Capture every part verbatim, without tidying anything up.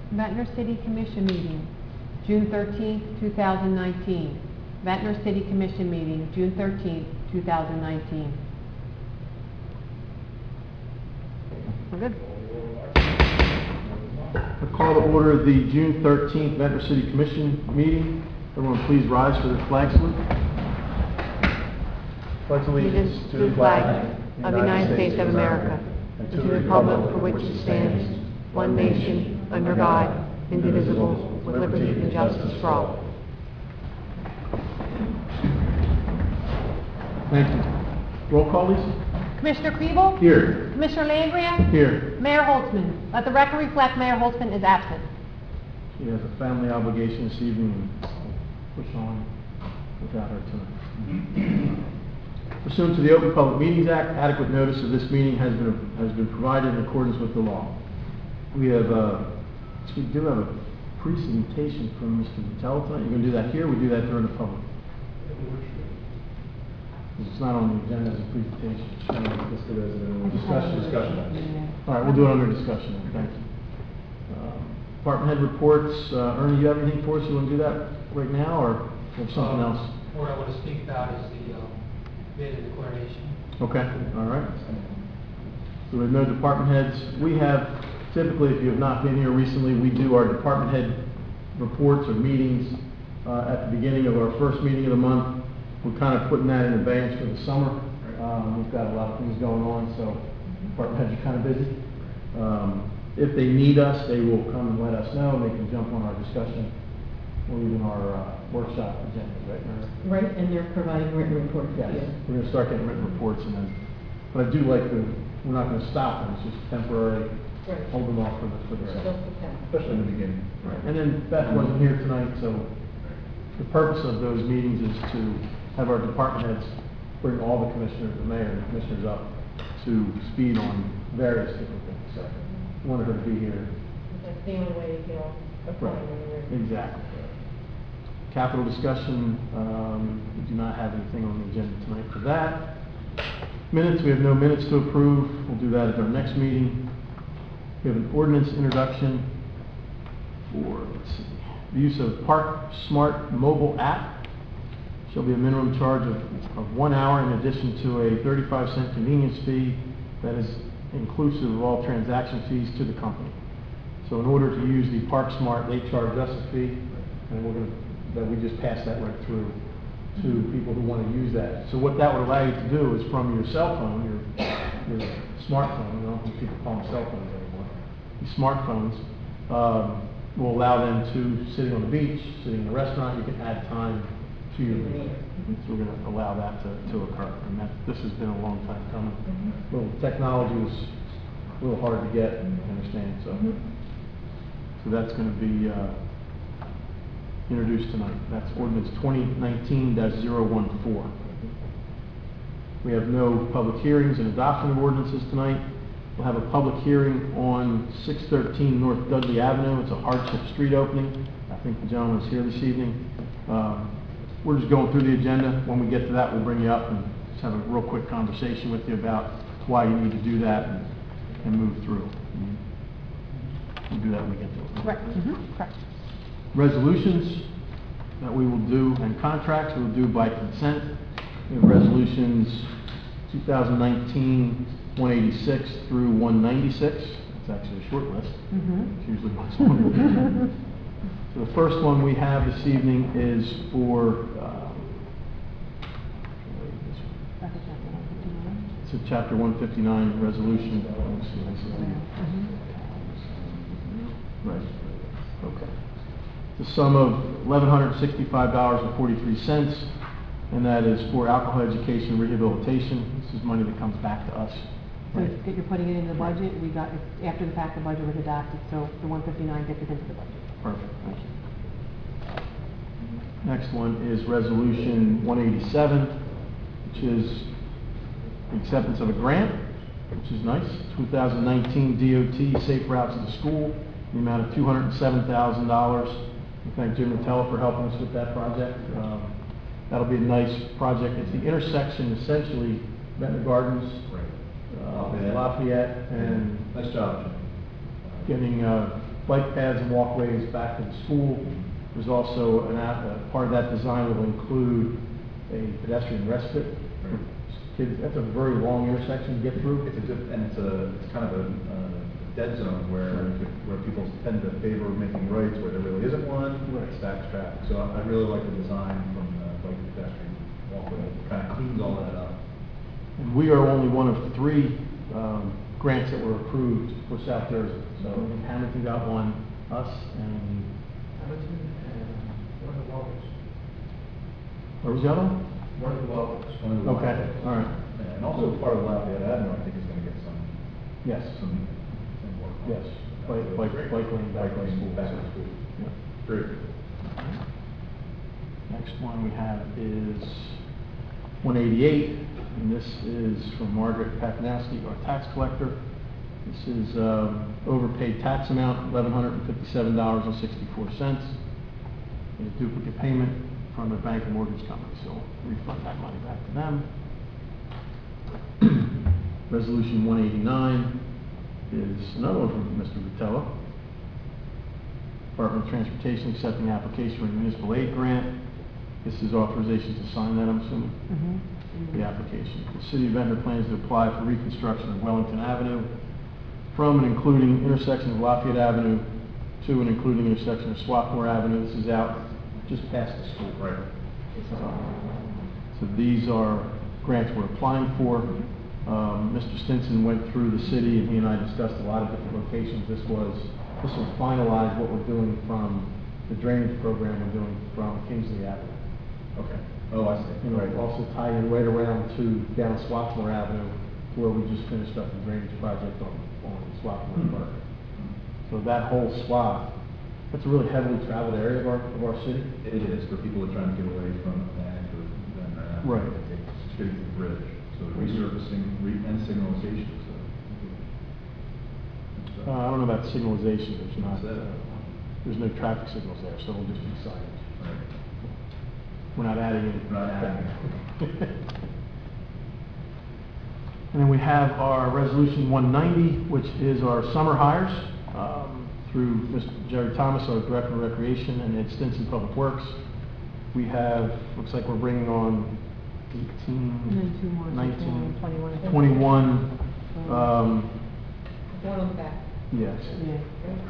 Ventnor City Commission meeting, June thirteenth, two thousand nineteen. Ventnor City Commission meeting, June thirteenth, two thousand nineteen. We're good. I call to order the June thirteenth Ventnor City Commission meeting. Everyone please rise for the flag salute. Pledge Allegiance to the flag of the United States of America, and to the republic for which it stands, one nation, under God, indivisible, with liberty and justice for all. Thank you. Roll call, please. Commissioner Kriebel? Here. Commissioner Langria? Here. Mayor Holtzman? Let the record reflect Mayor Holtzman is absent. She has a family obligation this evening, and I'll push on without her tonight. Pursuant to the Open Public Meetings Act, adequate notice of this meeting has been has been provided in accordance with the law. We have uh, we do have a presentation from Mister Vitale tonight. You're going to do that here. We do that during the public. It's not on the agenda as a presentation. Let's do it as a discussion. Discussion. All right, we'll do it under discussion. Then. Thank you. Um, department head reports. Uh, Ernie, you have anything for us? You want to do that right now, or have something um, else? What I want to speak about is the um, bid and declaration. Okay. All right. So we have no department heads. We have typically, if you have not been here recently, we do our department head reports or meetings uh, at the beginning of our first meeting of the month. We're kind of putting that in advance for the summer. Um, we've got a lot of things going on, so department heads are kind of busy. Um, if they need us, they will come and let us know, and they can jump on our discussion or even our uh, workshop agenda, right, Mary? Right, and they're providing written reports. Yes, Yeah. we're going to start getting written reports, and then, but I do like the, we're not going to stop them, it's just temporary, Right. hold them off for the, for the Till summer. September. Especially in the beginning. Right. And then Beth wasn't here tonight, so the purpose of those meetings is to have our department heads bring all the commissioners, the mayor and the commissioners up to speed on various different things. So I wanted her to be here. That's the only way to get all the Right. plan. Exactly. Capital discussion, um, we do not have anything on the agenda tonight for that. Minutes, we have no minutes to approve. We'll do that at our next meeting. We have an ordinance introduction for, let's see, the use of Park Smart mobile app. Shall be a minimum charge of, of one hour in addition to a thirty-five cent convenience fee that is inclusive of all transaction fees to the company. So in order to use the Park Smart, they charge us a fee, and we're going to, that we just pass that right through to people who want to use that. So what that would allow you to do is from your cell phone, your, your smartphone, you know, people call them cell phones anymore, the smartphones, um, will allow them to, sitting on the beach, sitting in a restaurant, you can add time to your meeting. So we're going to allow that to, to occur. And that, this has been a long time coming. Mm-hmm. Well, technology was a little hard to get, I understand, so. So that's going to be uh, introduced tonight. That's ordinance twenty nineteen dash zero one four. We have no public hearings and adoption of ordinances tonight. We'll have a public hearing on six thirteen North Dudley Avenue. It's a hardship street opening. I think the gentleman is here this evening. Um, we're just going through the agenda. When we get to that, we'll bring you up and just have a real quick conversation with you about why you need to do that and, and move through. And we'll do that when we get to it. Right. Mm-hmm. Correct. Resolutions that we will do and contracts we will do by consent. We have resolutions two thousand nineteen one eighty-six through one ninety-six. It's actually a short list. Mm-hmm. It's usually much longer. So the first one we have this evening is for uh, it's a chapter one fifty-nine resolution. Let's see, this is the- Right. Okay. The sum of eleven hundred sixty-five dollars and forty-three cents, and that is for alcohol education rehabilitation. This is money that comes back to us. So it's- you're putting it into the budget. We got, it's after the fact the budget was adopted, so the one fifty-nine gets it into the budget. Perfect, thank you. Next one is resolution one eighty-seven, which is the acceptance of a grant, which is nice. two thousand nineteen D O T Safe Routes to the School, the amount of two hundred seven thousand dollars. We thank Jim Nutella for helping us with that project. Um, that'll be a nice project. It's the intersection, essentially, Ventnor Gardens, uh, Lafayette. Lafayette, and Nice job, Jim. getting uh, bike paths and walkways back to the school. There's also an, app- uh, part of that design will include a pedestrian respite. for Kids, that's a very long intersection to get through. It's a good, and it's a, it's kind of a, uh, dead zone where, where people tend to favor making rights where there really isn't one, Right. it stacks traffic. So I I really like the design from the bike pedestrian walkway, it kind of cleans all that up. And we are only one of three um, grants that were approved for South Jersey. So Hamilton got one, us, and, Hamilton and one of the Walkers. where was the other one? One of the Walkers. One of the Okay, walkways. all right. Yeah, and also part of Lafayette Avenue, I think is gonna get some, Yes, some, some work. on yes, it. bike, bike, Great. bike lane back to Bike lane school. back so- to school. Yeah. Great. Next one we have is one eighty-eight, and this is from Margaret Papanowski, our tax collector. This is um, overpaid tax amount, eleven hundred fifty-seven dollars and sixty-four cents. A duplicate payment from the bank and mortgage company, so we'll refund that money back to them. Resolution one eighty-nine is another one from Mister Vitella. Department of Transportation accepting application for a municipal aid grant. This is authorization to sign that, I'm assuming, Mm-hmm. the application. The city of Ventnor plans to apply for reconstruction of Wellington Avenue from and including intersection of Lafayette Avenue to and including intersection of Swarthmore Avenue. This is out just past the school. Right. So these are grants we're applying for. Um, Mister Stinson went through the city and he and I discussed a lot of different locations. This was, this will finalize what we're doing from the drainage program we're doing from Kingsley Avenue. Okay. Oh, I see. And right, also tie in right around to down Swarthmore Avenue where we just finished up the drainage project on, on Swarthmore Hmm. Park. So that whole swath, that's a really heavily traveled area of our, of our city. It is for people who are trying to get away from that or then uh, Right. it's straight to the bridge. So resurfacing re- and signalization. So. Uh, I don't know about signalization, there's not, What's that? uh, there's no traffic signals there, so it'll just be signage. Right. We're not adding any. We're not adding And then we have our resolution one ninety, which is our summer hires, um, through Mister Jerry Thomas, our Director of Recreation, and Ed Stinson, Public Works. We have, looks like we're bringing on eighteen, And then two more, so nineteen, twenty-one, I think. twenty-one, um, One on the back. yes. Yeah.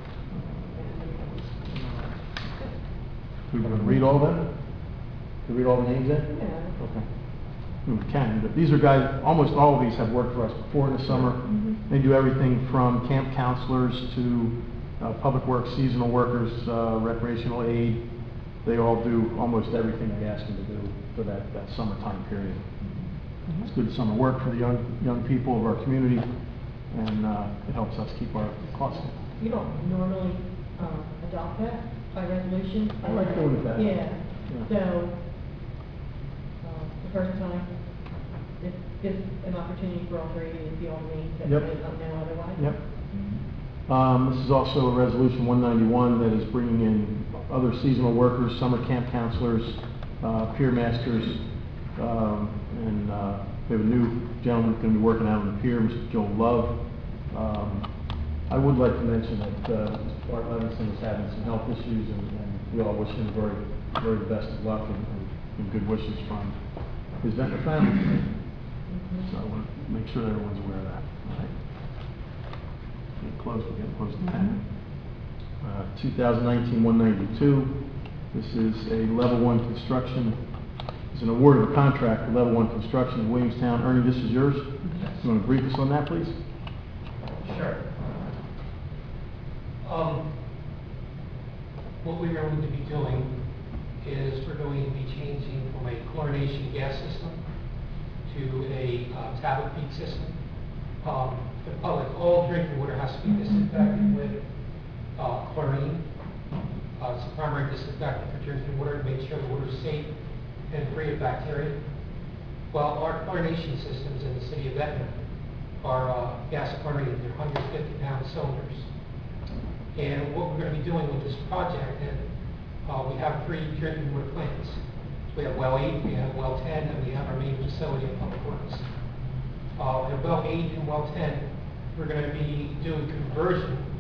We can read all of them? Can we read all the names in? Yeah. Okay. We can, but these are guys, almost all of these have worked for us before in the summer. Mhm. They do everything from camp counselors to uh, public works, seasonal workers, uh, recreational aid. They all do almost everything we ask them to do for that, that summertime period. It's good summer work for the young, young people of our community, and uh, it helps us keep our costs down. You don't normally, um, adopt that by resolution? I like doing that. Yeah, Yeah. so, uh, the first time, it is an opportunity for all three to be on me, that Yep. may not know otherwise. Yep. Um, This is also a resolution one ninety-one that is bringing in other seasonal workers, summer camp counselors, uh, pier masters, um, and uh, we have a new gentleman who's going to be working out on the pier, Mister Joel Love. Um, I would like to mention that uh, Mister Art Levinson is having some health issues, and and we all wish him very, very best of luck and- and good wishes from his Ventnor family. So I want to make sure that everyone's aware of that. All right. Getting close, we're getting close to ten. Uh, two thousand nineteen one ninety-two, this is a level one construction, it's an award of a contract for level one construction in Williamstown. Ernie, this is yours. You want to brief us on that, please? Sure. Um, what we're going to be doing is we're going to be changing from a chlorination gas system to a uh, tablet feed system. Um, the public, all drinking water has to be disinfected with uh, chlorine. Uh, it's a primary disinfectant for drinking water to make sure the water is safe and free of bacteria. Well, our chlorination systems in the city of Ventnor are uh, gas chlorine. They're one hundred fifty pound cylinders. And what we're going to be doing with this project, and uh, we have three drinking water plants. We have well eight, we have well ten, and we have our main facility at Public Works. Uh, at well eight and well ten, we're going to be doing conversion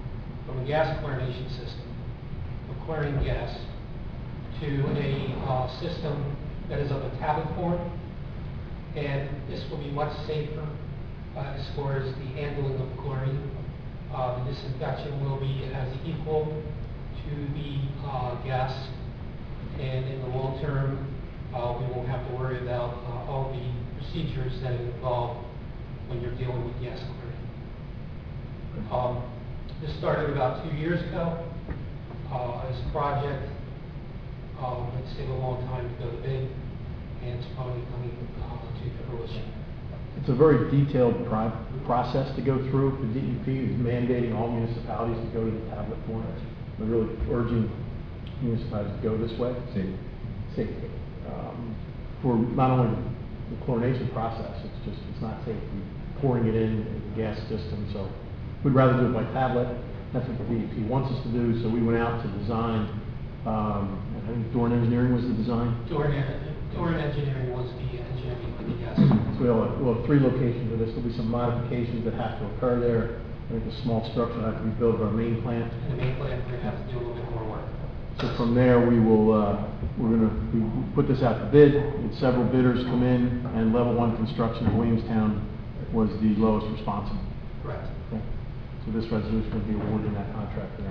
from a gas chlorination system, of chlorine gas, to a uh, system that is of a tablet form. And this will be much safer uh, as far as the handling of chlorine. Uh, the disinfection will be as equal to the uh, gas. And in the long term, uh, we won't have to worry about uh, all the procedures that involve when you're dealing with gas chlorine. Um, this started about two years ago uh, as a project. Um, it's taken a long time to go to bid, and it's finally coming uh, to fruition. It's a very detailed pro process to go through. The D E P is mandating all municipalities to go to the tablet form. They're really urging municipalities to go this way. See, Safe. Um, for not only the chlorination process, it's just, it's not safe pouring it in the gas system. So we'd rather do it by tablet. That's what the D E P wants us to do. So we went out to design, um, I think Dorn Engineering was the design. Dorn, Dorn Engineering was the engineering, yes. So we'll have, we'll have three locations of this. There'll be some modifications that have to occur there. I think a small structure will have to be built of our main plant. And the main plant, we're going to have to do a little bit more work. So from there, we will, uh, we're going to we put this out to bid. And several bidders come in, and Level One Construction of Williamstown was the lowest responsible. Correct. Okay. So this resolution will be awarding that contract there.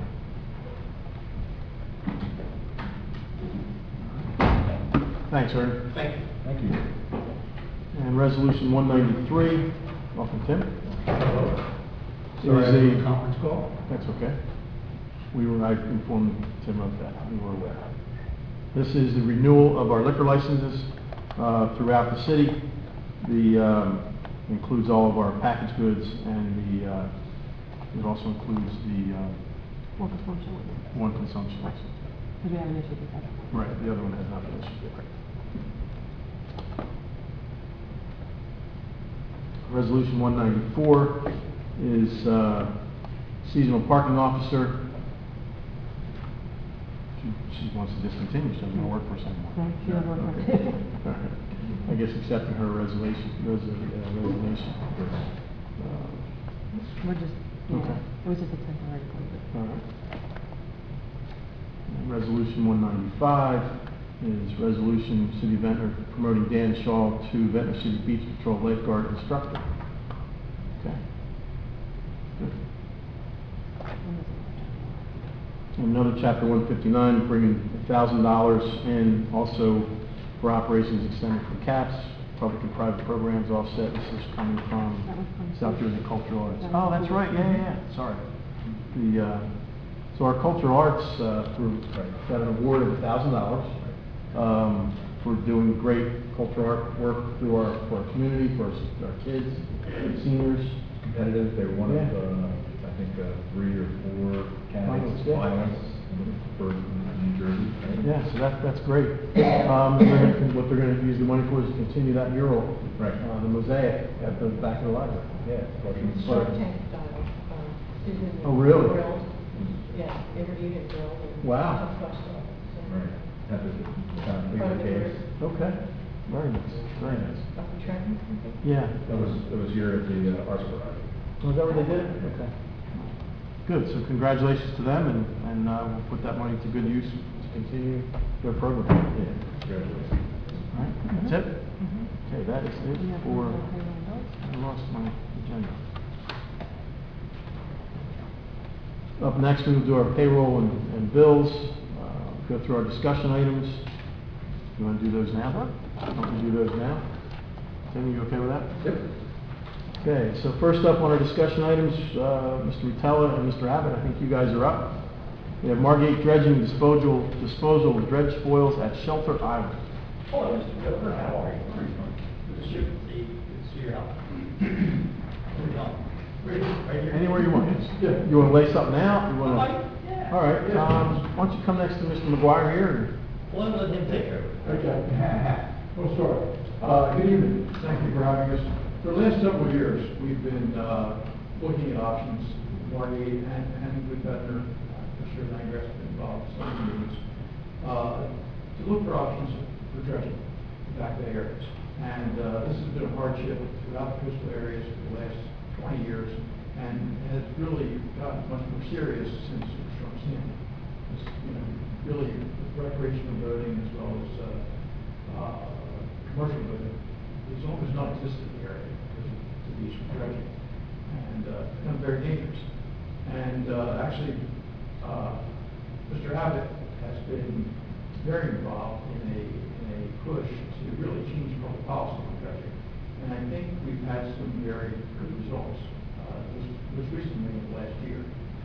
Thanks, Ernie. Thank you. thank you. And resolution one ninety-three, welcome, Tim. Sorry, I Is had a- a conference call. That's okay. We were, I informed Tim of that, we were aware. This is the renewal of our liquor licenses uh, throughout the city. The, um, includes all of our packaged goods, and the, uh, it also includes the uh, One consumption. one consumption license. Because we haven't issued it yet. Right, the other one has not been issued yet. Resolution one ninety-four is uh, seasonal parking officer. She, she wants to discontinue, she doesn't want to work for us anymore. No, she doesn't work for us. Okay. All right. I guess accepting her resolution, uh, resignation. Uh, We're just, Okay. yeah, it was just a temporary appointment. All right. And Resolution one ninety-five is resolution City of Ventnor promoting Dan Shaw to Ventnor City Beach Patrol lifeguard instructor. Okay. Good. And another chapter one fifty-nine, bringing one thousand dollars in also for operations extended from CAPS, public and private programs offset. This is coming from That was from- South Jersey Cultural Arts. That Oh, was that's from- right, yeah, yeah, yeah, sorry. The, uh, so our cultural arts, uh, through, got an award of one thousand dollars, um, for doing great cultural art work through our, for our community, for our, s- our kids, seniors. Competitive, they were one of, Yeah. uh, I think, uh, three or four candidates, Finalists, yeah. finalists for New Jersey. right? Yeah, so that, that's great. Um, and they're gonna- what they're gonna use the money for is to continue that mural. Right. Uh, the mosaic at the back of the library. Yeah, questions? Shark Tank style, um, Susan. Oh, really? grilled. Yeah, interviewed and grilled and. Wow. tough questions, so. Right, have to kind of plead Part of the the case. group. Okay, very nice, very nice. Up in Trenton, I think. Yeah. That was, that was here at the uh, Arts Parade. Was that where they did it? Okay. Good, so congratulations to them, and, and uh, we'll put that money to good use to continue their program. Yeah, congratulations. All right, that's it? Okay, that is it Yeah, for, payroll I lost my agenda. Up next, we will do our payroll and, and bills, uh, go through our discussion items. You want to do those now? Want to do those now? Tim, you okay with that? Yep. Okay, so first up on our discussion items, uh, Mister Rutella and Mister Abbott, I think you guys are up. We have Margate dredging disposal, disposal of dredge spoils at Shelter Island. Hello, Mister Governor, how are you? Good to see you. Good to see your help. Where you going? Right right here? Anywhere you want. Yeah. You want to lay something out? You want Alright, to? yeah. All right, Yeah. um, why don't you come next to Mister McGuire here? Well, let him take care of it. Okay. We'll start. Uh, Good evening. Thank you for having us. For the last several years, we've been uh, looking at options, Margate and and with Ventnor, I'm sure Langrass has been involved in some meetings, uh, to look for options for dredging in back bay areas. And uh, this has been a hardship throughout the coastal areas for the last twenty years. and has really gotten much more serious since Superstorm Sandy. It's, you know, really recreational boating as well as, uh, uh, commercial boating is almost non-existent in the area because of the beach dredging, and, uh, become very dangerous. And, uh, actually, uh, Mister Abbott has been very involved in a, in a push to really change public policy on dredging. And I think we've had some very good results, uh, just, just recently in the last year.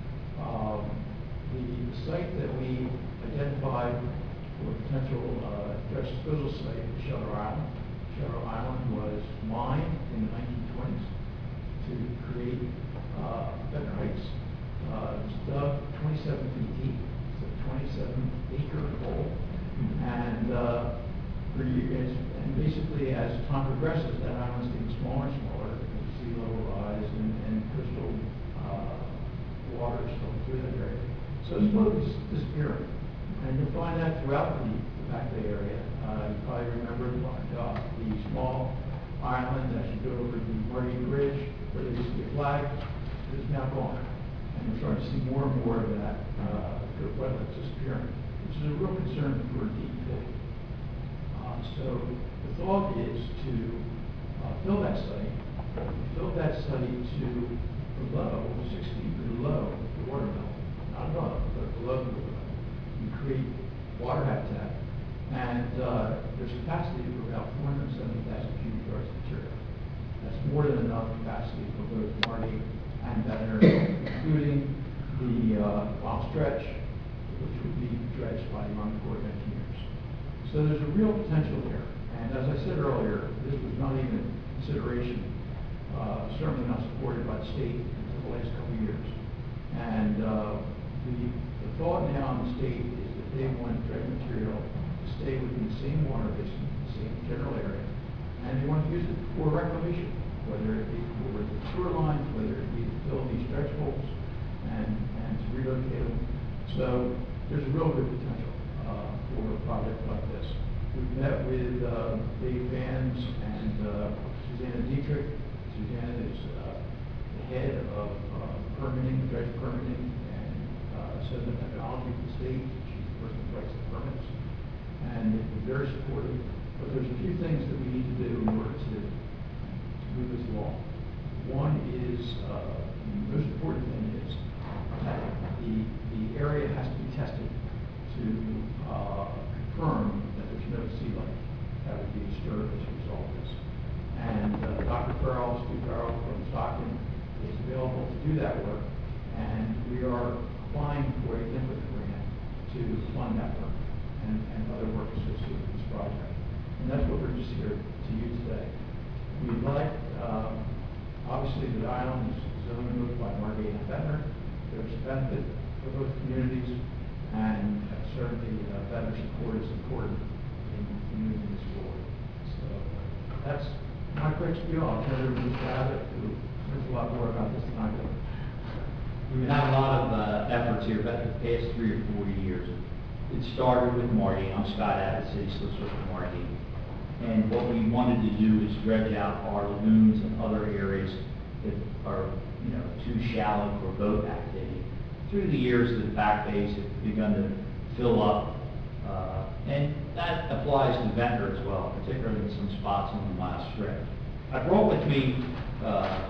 Um, the, the site that we identified for potential, uh, dredge disposal site is Shelter Island. Shelter Island was mined in the nineteen twenties to create, uh, Better Heights. Uh, it was dug twenty-seven feet deep. It's a twenty-seven acre hole. And, uh, for years, and basically as time progresses, that island's getting smaller and smaller, because sea level rise and, and coastal, uh, waters flow through that area. So it's slowly dis- disappearing. And you'll find that throughout the, the Back Bay area. Uh, you probably remember uh, the small island as you go over the Marty Bridge, where there used to be a flag, it is now gone. And we're starting to see more and more of that, uh, wetlands disappearing, which is a real concern for D E P. Uh, so the thought is to uh, fill that site, fill that site to below, six feet below the water level, not above, but below the water level, and create water habitat. And uh, there's capacity for about four hundred seventy thousand cubic yards of material. That's more than enough capacity for both Marty and Ventnor, including the uh, Wild Stretch, which would be dredged by the Army Corps of Engineers. So there's a real potential there. And as I said earlier, this was not even consideration, uh, certainly not supported by the state until the last couple of years. And uh, the, the thought now in the state is that they want dredge material to stay within the same water basin, the same general area, and they want to use it for reclamation, whether it be for the sewer lines, whether it be to fill these dredge holes and, and to relocate them. So there's a real good potential uh, for a project like this. We've met with uh, Dave Vans and uh, Susanna Dietrich. Susanna is uh, the head of uh, permitting, dredge permitting, and uh, sediment technology for the state. She's the person who writes the permits. And they've been very supportive. But there's a few things that we need to do in order to, to move this along. One is, uh, the most important thing is that the, the area has to be tested to uh, confirm that there's no sea life that would be disturbed as a result of this. And uh, Doctor Farrell, Steve Farrell from Stockton is available to do that work, and we are applying for a NIPA grant to fund that work and, and other work associated with this project. And that's what we're just here to use today. We'd like, um, obviously the island is zoned both by Margate and Ventnor. There's benefit for both communities, and uh, certainly uh, Ventnor support is important in, in moving this forward. So that's my quick spiel. I'll turn it over to Mister Abbott, who knows a lot more about this than I do. We've had a lot of uh, efforts here about the past three or four years. It started with Marty. I'm Scott Abbott, City Solicitor for Marty. And what we wanted to do is dredge out our lagoons and other areas that are, you know, too shallow for boat activity. Through the years, the back bays have begun to fill up, uh, and that applies to Ventnor as well, particularly in some spots on the mile stretch. I brought with me uh,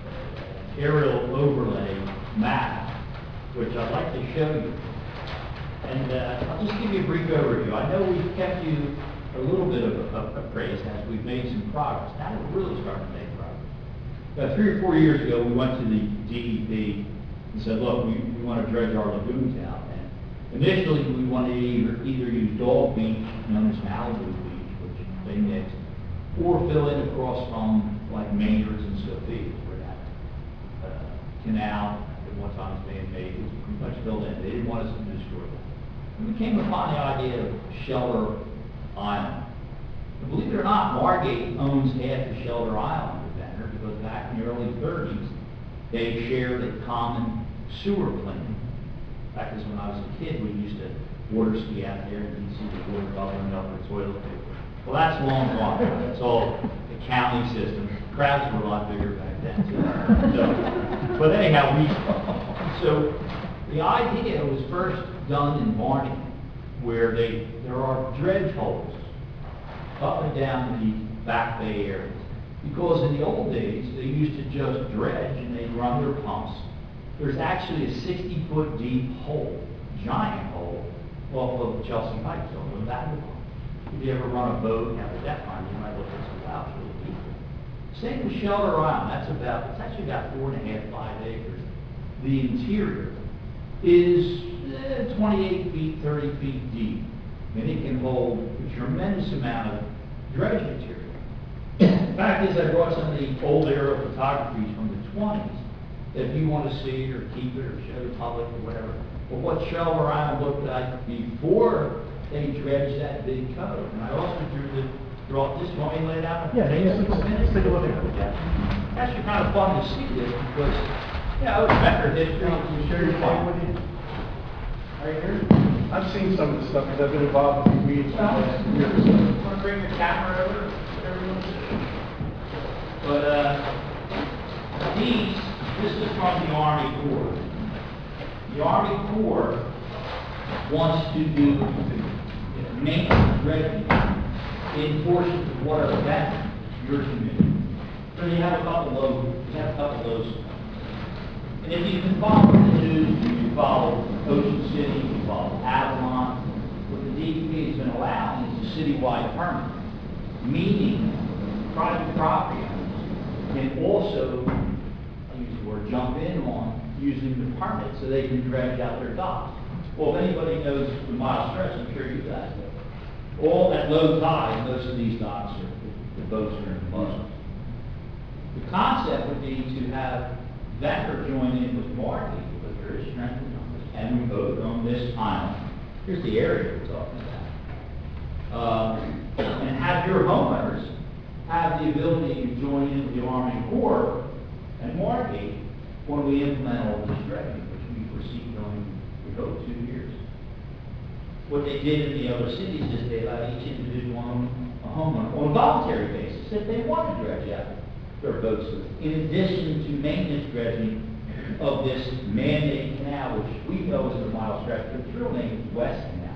aerial overlay map, which I'd like to show you. And uh, I'll just give you a brief overview. I know we've kept you a little bit of, of, of praise as we've made some progress. Now we're really starting to make progress. About three or four years ago, we went to the D E P and said, look, we, we want to dredge our lagoons out. And initially, we wanted to either, either use Dog Beach, known as Malibu Beach, which they mixed, or fill in across from like Maynard's and Sophia, where that uh, canal at one time was being made. It was pretty much filled in. They didn't want us to destroy that. And we came upon the idea of Shelter Island. And believe it or not, Margate owns half of Shelter Island with Ventnor, because back in the early thirties, they shared a common sewer plant. Back as when I was a kid, we used to water ski out there and you'd see the water bubbling up the toilet paper. Well, that's long gone. It's all the county system. Crowds were a lot bigger back then, too. So, but anyhow, we, so the idea was first done in Marty, where they, there are dredge holes up and down the back bay area. Because in the old days, they used to just dredge and they'd run their pumps. There's actually a sixty foot deep hole, giant hole, off of Chelsea Heights, over the back of the pump. If you ever run a boat and have a deck on, you might look at some wow, it's really deep. Same with Shelter Island, that's about, it's actually about four and a half, five acres. The interior is eh, twenty-eight feet, thirty feet deep. And it can hold a tremendous amount of dredge material. The fact is, I brought some of the old aerial photographies from the twenties. If you want to see it or keep it or show the public or whatever. But what Shelter Island looked like before they dredged that big cove. And I also drew the, draw this, want me to lay it out? Yeah, yeah, let's- let's take a look at it. It's actually kind of fun to see this because, you know, it's record history. Can you share your Fun. name with you? Right here? I've seen some of the stuff because I've been involved with these meetings for the last year or so. Want to bring the camera over? Everyone? But, uh, these, this is from the Army Corps. The Army Corps wants to do maintenance dredging in portions of water that your community. So you have a couple of those, you have a couple of those. And if you've been following the news, you follow Ocean City, you follow Avalon, what the D E P has been allowing is a citywide permit, meaning private property owners can also, I use the word jump in on, using the permit so they can dredge out their docks. Well, if anybody knows the mile stretch, I'm sure you guys know. All at low tide, most of these docks are, the boats are in the mud. The concept would be to have Ventnor join in with Marty, because there is strength in numbers, and we both on this island. Here's the area we're talking about. Um, and have your homeowners have the ability to join in with the Army Corps and Marty when we implement all this dredging, which we foresee going, we hope, two years. What they did in the other cities is they allowed each individual on a homeowner on a voluntary basis if they want to dredge out their boats. In addition to maintenance dredging of this man-made canal, which we know is the mile stretch, but its real name is West Canal.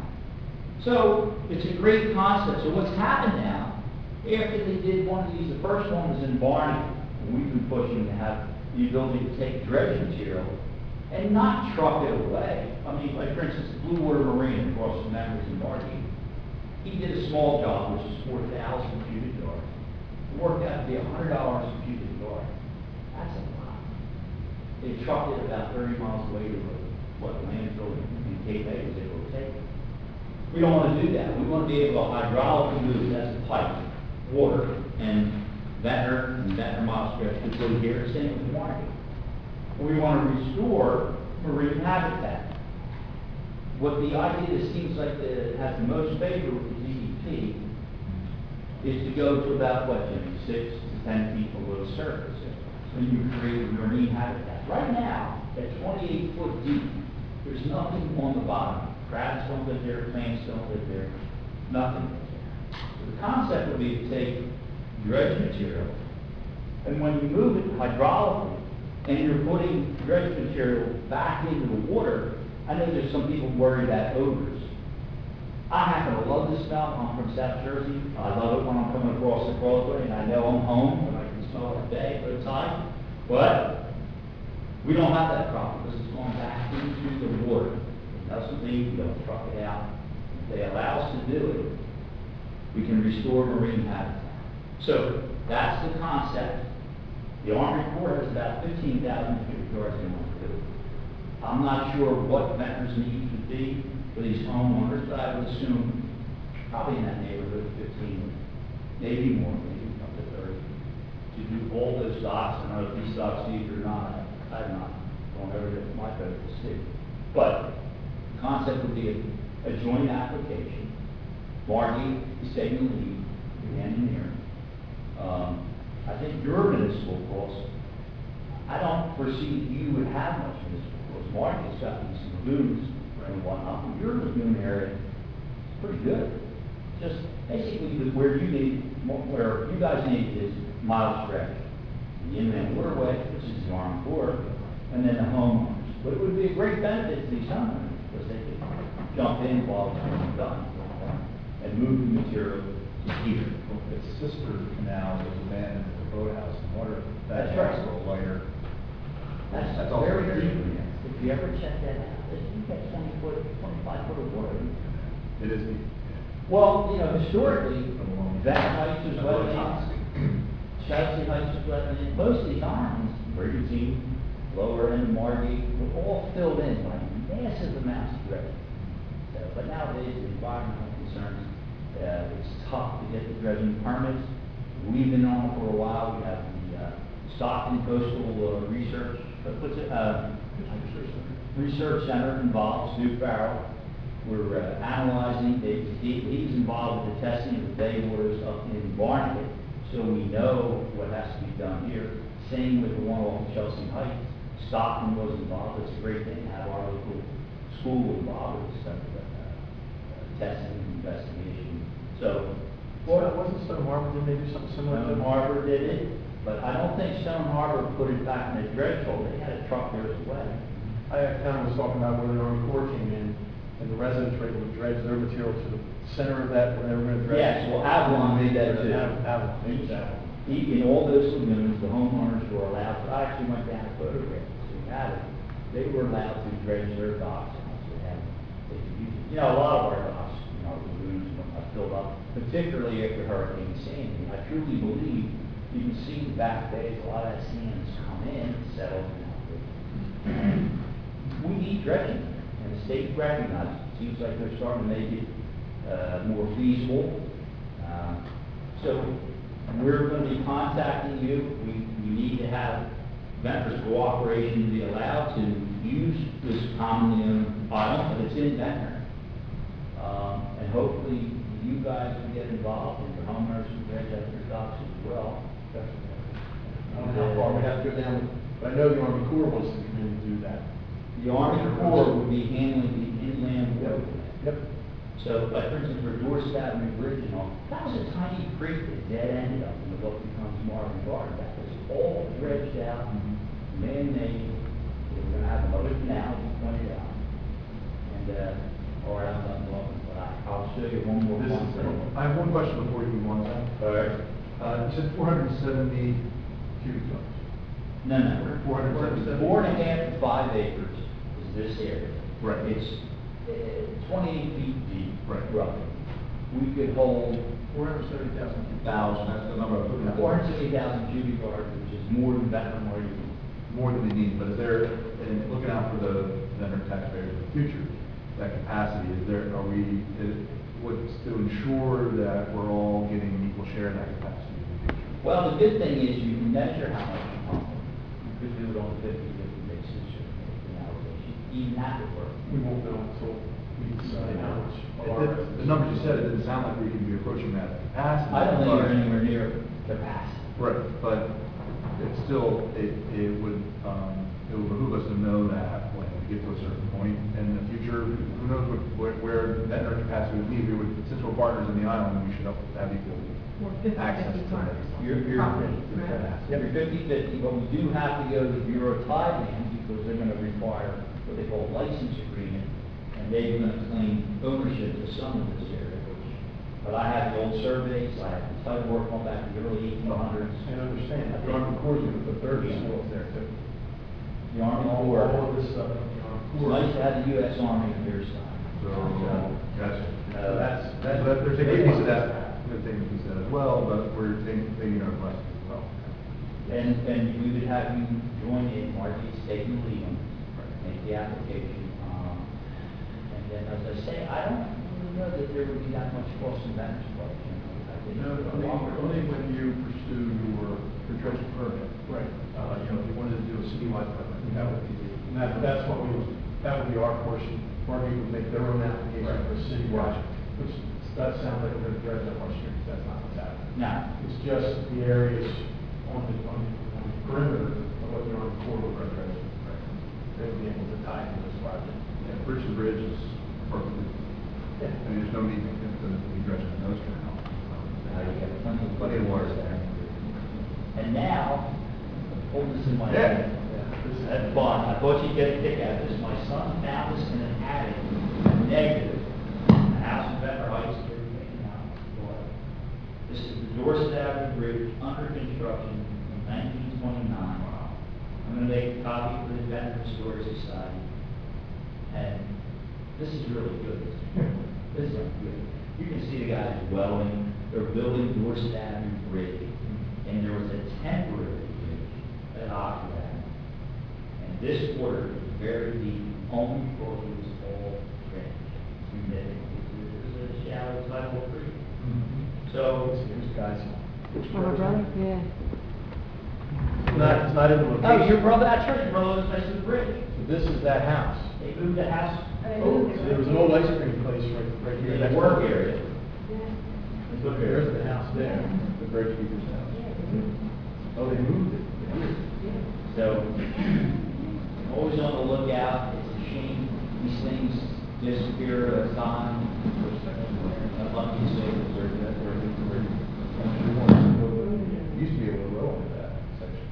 So it's a great concept. So what's happened now, after they did one of these, the first one was in Barney, and we've been pushing to have the ability to take dredge material and not truck it away. I mean, like for instance, the Blue Water Marine across the members in Barney, he did a small job, which is four thousand cubic yards. It worked out to be one hundred dollars a cubic yard. That's a lot. They trucked it about thirty miles away to what landfill in Cape Bay was able to take. We don't want to do that. We want to be able to hydraulically move that's the pipe, water, and Ventnor and Ventnor mile stretch to put here, same with Marty. We want to restore marine habitat. What the idea that seems like the, has the most favor with the D E P is to go to about, what, Jimmy, six to ten feet below the surface. So you create marine habitat. Right now, at twenty-eight foot deep, there's nothing on the bottom. Crabs don't live there, plants don't live there, nothing lives there. So the concept would be to take dredge material, and when you move it hydraulically, and you're putting dredge material back into the water, I know there's some people worried about odors. I happen to love the smell. I'm from South Jersey. I love it when I'm coming across the causeway, and I know I'm home, and I can smell it today, low tide. But we don't have that problem, because it's going back into the water. It doesn't leave, we don't truck it out. If they allow us to do it, we can restore marine habitat. So that's the concept. The Army Corps has about fifteen thousand cubic yards they want to do. I'm not sure what Ventnor's needs would be for these homeowners, but I would assume probably in that neighborhood, fifteen, maybe more, maybe up to thirty, to do all those docks. I don't know if these docks need or not. I've not gone over to my boat to see. But the concept would be a, a joint application. Marty is taking the lead, the engineer. Um, I think your municipal costs, I don't foresee you would have much municipal costs. Marty's got these lagoons and whatnot, but your lagoon area is pretty good. Just basically where you need, where you guys need is miles stretch. The inland waterway, which is the Army Corps, and then the homeowners. But it would be a great benefit to these homeowners, because they could jump in while it's being done, and move the material to here. The sister canal was abandoned at the boathouse, and water, that That's right. was a little lighter. That's That's also very very deep. deep. If you ever check that out, you get twenty foot, twenty-five foot of water. It is deep. Well, you know, historically, that Heights was wetlands, Chelsea Heights was wetlands, most of these islands, Brigantine, Lower End, Margate, were all filled in by massive amounts of dredging. So, but nowadays, the environmental concerns, uh, it's tough to get the dredging permits. We've been on it for a while. We have the uh, Stockton Coastal uh, Research, uh, what's it, uh, Research Center involved, Stu Farrell. We're uh, analyzing, they, he, he's involved with the testing of the bay waters up in Barnegat, so we know what has to be done here. Same with the one off Chelsea Heights. Stockton was involved. It's a great thing to have our local school involved with stuff like that, uh, testing and investigation. So, Well, wasn't Stone Harbor, did they do something similar? Stone Harbor did it, but I don't think Stone Harbor put it back in the dredge hole. They had a truck there as well. I kind of was talking about when the Army Corps came in, and the residents were able to dredge their material to the center of that, where they were going to dredge. Yes, well, Avalon made that too. Avalon, Avalon, made that. In all those lagoons, the homeowners were allowed, I actually went down and photographed, so we had it. They were allowed to dredge their docks, and so they had, they could use it. You know, a lot of our docks, you know, lagoons are filled up, particularly after Hurricane Sandy. I truly believe, you can see back days, a lot of that sand has come in, settled in. We need dredging, and the state recognizes it. Seems like they're starting to make it, uh, more feasible. Uh, So, we're going to be contacting you. We, we need to have Ventnor's cooperation to be allowed to use this commonly owned island, but it's in Ventnor. Um, and hopefully you guys can get involved, and your homeowners can dredge out their docks as well. I don't know how far we have to go down, but I know the Army Corps wants to come in and do that. The Army Corps would be handling the inland waterway. Yep. So, like, for instance, for Dorset Avenue Bridge and all, that was a tiny creek that dead ended up in what becomes Marvin Garden. That was all dredged out, man-made. We're gonna have another canal, as you pointed out. And, uh, all right, I'm done talking, but I, I'll show you one more. This one is, thing. I have one question before you move on, Tom. All right. Uh, you said four hundred seventy cubic tons. No, no. four hundred seventy. Four and a half to five acres is this area. Right. It's uh, twenty-eight feet deep. Right. Roughly. We could hold Four hundred seventy thousand. thousand. That's the number I'm looking at. Four hundred sixty thousand cubic yards, which is more than Ventnor Marine. More than we need, but is there, and looking out for the vendor taxpayers in the future, that capacity, is there, are we, is, what's to ensure that we're all getting an equal share of that capacity in the future? Well, the good thing is you can measure how much you pump. You could do it on fifty different basis, or, you know, even that would work. We won't know until we decide how much. It did- The numbers you said, it didn't sound like we could be approaching that capacity. I don't think but- you're anywhere near capacity. Right, but it's still, it, it would, um, it would behoove us to know that when we get to a certain point in the future, who knows what, where, where that our capacity would be, we would, since we're partners in the island, we should have have equal Or fifty, access fifty to partners. it. You're, you're, Property, right? you're fifty-fifty, but we do have to go to the Bureau of Tideland because they're gonna require what they call a license agreement, and they're gonna claim ownership of some of this area, which, but I have the old surveys, I have the title work on back in the early eighteen hundreds. I understand, the Army Corps is going to put third schools there too. The Army All, Corps. all of this stuff, the Army It's Corps. nice to have the U S Army on your side. So, gotcha. Uh, That's, that's, there's a good piece of that, good thing to consider as well, but we're thinking, thinking of West as well. And, and we would have you join in, Marty's taking the lead on this, make the application. um, And then, as I say, I don't really know that there would be that much cost in that part, you know. I think No, it's a only, longer- only when you pursue your, your dredging permit. Right. Uh, you know, if you wanted to do a citywide permit, that would be. And that, that's what we, would- that would be our portion. Marty would make their own application Right. for citywide, which does sound like we're going to dredge up our streets. That's not what's happening. No, It's just the areas on the, on the, on the perimeter of what the Army Corps would dredge. They would be able to tie into this project. Yeah, Bridge to Bridge is perfectly I mean, there's no need to, to be dredging the nose canal. Now you have plenty, plenty of water there. And now, hold this in my Yeah. hand. That's fun. I thought you'd get a kick out of this. My son found this in an attic, negative. The house in Better Heights, everything now. This is the Dorset Avenue Bridge, under construction in nineteen twenty-nine. I'm gonna make a copy for the Denver Historic Society. And this is really good. This is good. You can see the guys welding, they're building Dorset Avenue Bridge. And there was a temporary bridge at Aqueduct. And this water is very deep, only because it was all drainage. And then it was a shallow tidal creek. So, guys. Oh, my brother? Yeah. It's not, it's not in the oh, location. your brother, that's right, your brother lives next to the bridge. So this is that house. They moved the house. Oh, so there was an old ice cream place right, right here. In next the work door. area. Look, there's the house there. The bridge keeper's house. Oh, they moved it. So, always on the lookout. It's a shame these things disappear over time. I'd love to say that they're, that they're, they're, Used to be able to roll in that section.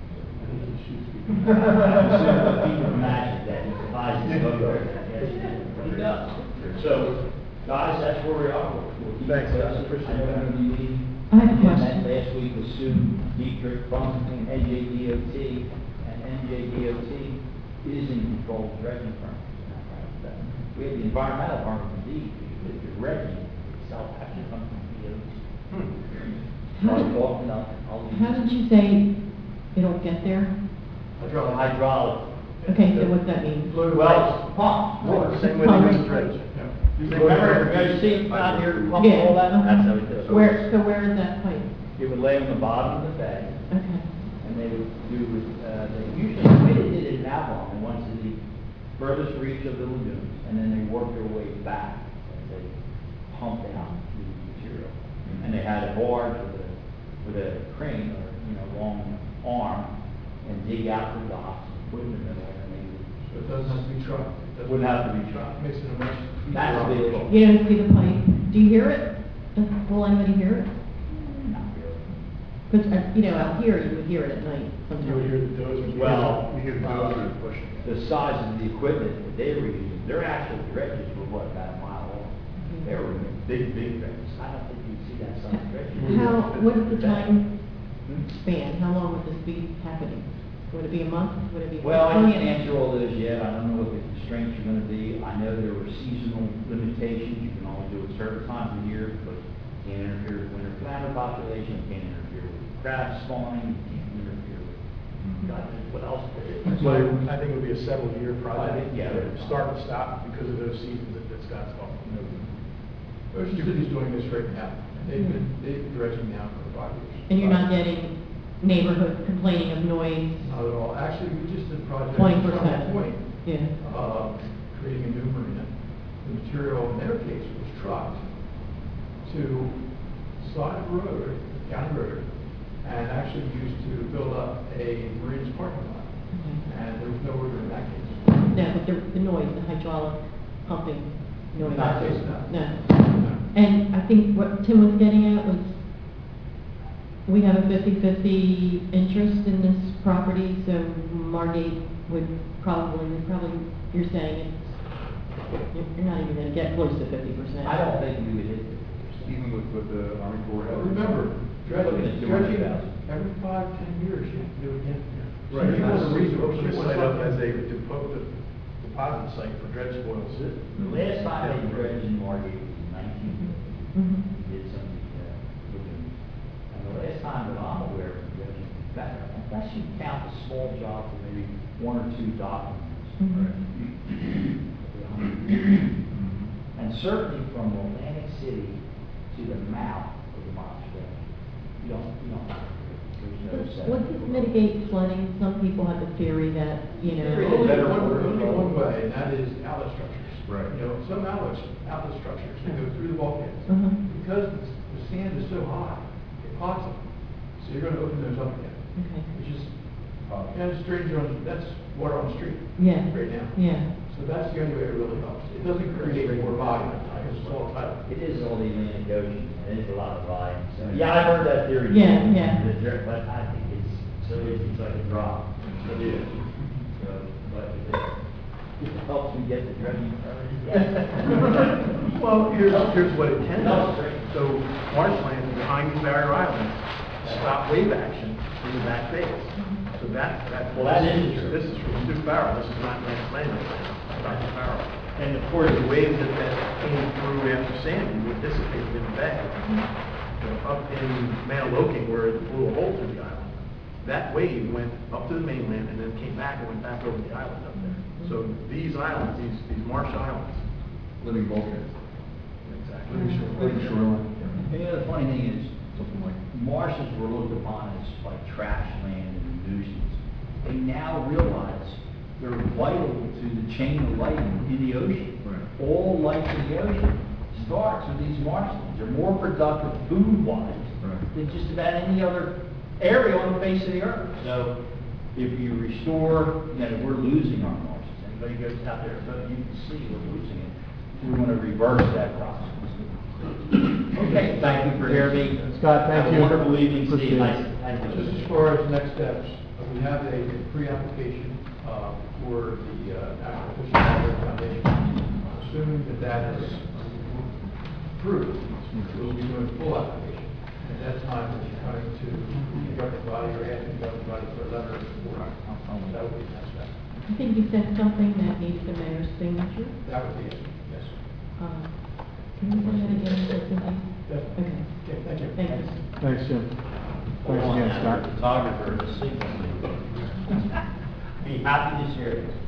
people imagine that he flies his boat over there. Yes, he does. So, guys, that's where we are. We'll keep Thanks, it guys. posted. Appreciate I know that. we're gonna be meeting. I have a Again, question. that Last week was Sue Dietrich from N J D O T, and N J D O T is in control of dredging permits. We have the environmental department from D, the dredging itself actually comes from D O T. So I talked, no, I'll leave. How did you say it'll get there? Hydraulic. Hydraulic. Okay, so what's that mean? Well, pump, water. Same way they use dredge. Remember, you guys see out here, pump Yeah. all that? That's how we do it. Where, so where is that pipe? It would lay on the bottom of the bed, Okay. and they would do, uh, they usually, the way they did it in Avalon, they went to the furthest reach of the lagoons, and then they worked their way back as they pumped out the material. And they had a barge with a, with a crane or, you know, long arm, and dig out the docks, put them in the middle, and they would. So it doesn't have to be trucked. It doesn't- Wouldn't have to be trucked. Makes it a much. That's the big goal. You don't see the pipe? Do you hear it? Does- Will anybody hear it? Not really. Because, you know, out here, you would hear it at night sometimes. You would hear the dozers. Well, You hear the uh, dozer pushing. the size of the equipment that they were using, their actual dredges were what, about a mile long? They were big, big dredges. I don't think you'd see that size of dredge. How, what's the time Hmm? span? How long would this be happening? Would it be a month? Would it be? Well, I can't answer all those yet. I don't know what the constraints are gonna be. I know there were seasonal limitations. You can only do it certain times of year, but you can't interfere with winter clamor population, you can't interfere with crab spawning, you can't interfere with, God knows what else. So I think it would be a several year project. Yeah. Start and stop because of those seasons that that Scott's talking about. Ocean City's doing this right now. They've been, they've been dredging now for five years. And you're not getting neighborhoods complaining of noise? Not at all. Actually, we just did a project. Twenty in percent. Trumbull Point, Yeah. uh, creating a new marina. The material in their case was trucked to side road, county road, and actually used to build up a marine's parking lot. Okay. And there was no order in that case. No, but the, the noise, the hydraulic pumping noise. Not case, no. No. No. And I think what Tim was getting at was, we have a fifty-fifty interest in this property, so Margate would probably, would probably, you're saying it's, you're- you're not even gonna get close to fifty percent. I don't think we would hit it. Even with, with the Army Corps. Well, remember, dredging, Looking at dredging, two hundred thousand. every five, ten years, you have to do it again. Right, So you want a resource, you It's want set up as something. a depo- deposit site for dredge spoils. The last time they dredged in Margate was in nineteen fifty. Mhm. We did some, uh, looking, and the last time that I'm aware of dredging, that, unless you count the small job for maybe one or two documents. Mhm. And certainly from Atlantic City to the mouth of the Moss Stretch, you don't, you don't, there's no. Would this mitigate flooding? Some people have the theory that, you Theory know. is Only better one, for- only one way, and that is outlet structures. Right. You know, some outlet, outlet structures, they go through the bulkheads. Uh-huh. Because the the sand is so high, it clogs them. So you're gonna open those up again, Okay. which is, uh, you know, stranger on, that's water on the street. Yeah. Right now. Yeah. So that's the only way it really helps. It doesn't create more volume, because small island. It is on the Atlantic Ocean, and it's a lot of volume, so, yeah, I've heard that theory. Yeah, yeah. The dr- But I think it's, so it's, it's like a drop. Yeah. So, but if it, if it helps me get the dredging permit, yes. Well, here's, here's what it can No, do. great. So marshland behind these barrier islands, stop wave action in the back bays. So that, that. Well, that is true. This is from Sioux Barrow, this is not Lance Landing, it's not Sioux Barrow. And of course, the waves that, that came through after Sandy would dissipate in the bay. You know, up in Manaloking, where it blew a hole through the island, that wave went up to the mainland and then came back and went back over the island up there. So these islands, these, these marsh islands. Living volcanoes. Exactly. Living shoreline. And the other funny thing is, marshes were looked upon as like trash land and nuisance. They now realize they're vital to the chain of life in the ocean. Right. All life in the ocean starts with these marshlands. They're more productive food-wise Right. than just about any other area on the face of the earth. So if you restore, you know, we're losing our marshes. Anybody goes out there, so you can see we're losing it. We want to reverse that process. Okay, thank you for hearing me. Scott, thank Have you. a wonderful evening, Appreciate Steve. it. Nice, nice to meet Just you. as far as next steps, uh, we have a pre-application uh, for the uh, National Fish and Wildlife Foundation. Assuming that that is approved, we'll be doing a full application. At that time, we'll be coming to the governing body or asking the governing body for a letter of support. That would be the next step. I think you said something that needs the mayor's signature. That would be it, yes. Um, Can you say that again, Cynthia? Yes. Okay. Okay, thank you. Thank you. Thanks, Jim. Thanks Hold on again, now, Scott. the photographer, the signal. Be happy to share this.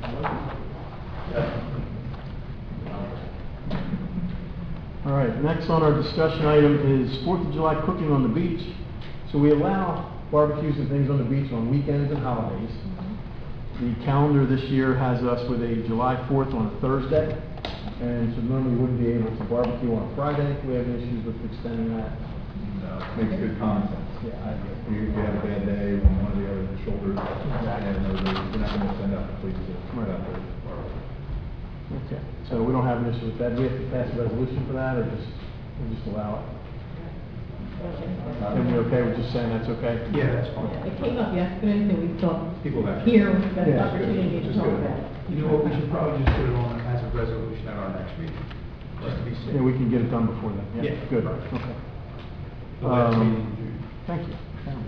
All right, next on our discussion item is Fourth of July cooking on the beach. So we allow barbecues and things on the beach on weekends and holidays. The calendar this year has us with a July fourth on a Thursday, and so normally we wouldn't be able to barbecue on a Friday. We have issues with extending that. No, makes good common sense. Yeah, I agree. You, you have a bad day when one of the other shoulders, and those are- you're not gonna send out the police to Right. out there. Okay, so we don't have an issue with that. Do we have to pass a resolution for that, or just, we'll just allow it? And we're okay with just saying that's okay? Yeah, that's fine. It came up yesterday, so we thought People have. here was the best Yeah, opportunity to Which is talk good. about it. You know what, we should probably just put it on as a resolution at our next meeting, just to be safe. Yeah, we can get it done before then. Yeah. Good, Right. okay. The last Um, meeting in June. Thank you.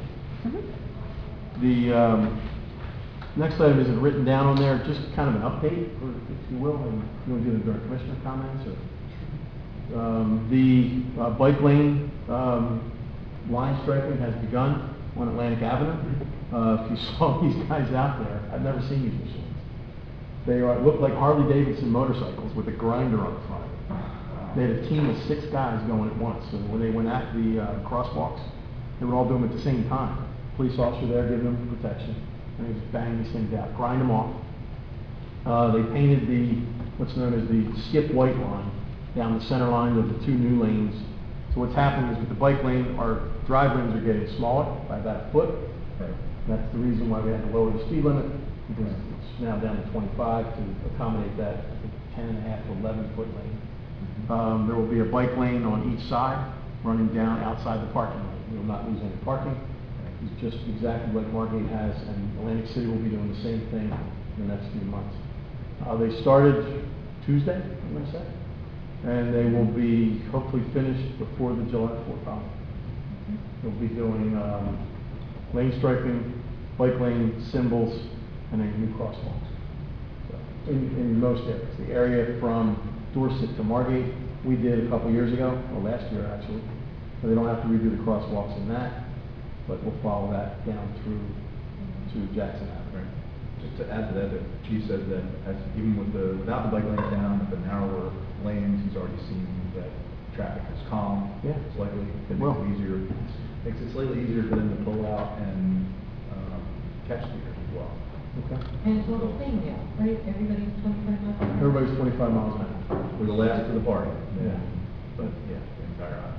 The, um, next item isn't written down on there, just kind of an update, or if you will, and you want to do the during commissioner comments, or? Um, the, uh, bike lane, um, line striping has begun on Atlantic Avenue. Uh, if you saw these guys out there, I've never seen these machines. They are, look like Harley Davidson motorcycles with a grinder on the front. They had a team of six guys going at once, and when they went at the, uh, crosswalks, they would all do them at the same time. Police officer there giving them protection, and they just bang these things out, grind them off. Uh, they painted the, what's known as the skip white line down the center line of the two new lanes. So what's happening is with the bike lane, our drive lanes are getting smaller by about a foot. That's the reason why we had to lower the speed limit, because it's now down to twenty-five to accommodate that, I think, ten and a half to eleven foot lane. Um, there will be a bike lane on each side, running down outside the parking lot. We will not lose any parking. It's just exactly like Margate has, and Atlantic City will be doing the same thing in the next few months. Uh, they started Tuesday, I'm gonna say, and they will be hopefully finished before the July fourth holiday. They'll be doing, um, lane striping, bike lane symbols, and then new crosswalks. So, in, in most areas, the area from Dorset to Margate, we did a couple years ago, or last year actually. So they don't have to redo the crosswalks in that, but we'll follow that down through to Jackson Avenue. Just to add to that, the chief said that as, even with the, without the bike lanes down, with the narrower lanes, he's already seen that traffic is calm. Yeah. Slightly, it Well. makes it easier, makes it slightly easier for them to pull out and, um, catch speeders as well. Okay. And it's all the same now, right? Everybody's twenty-five miles an hour? Everybody's twenty-five miles an hour. For the last of the party. Yeah. But, yeah, the entire aisle.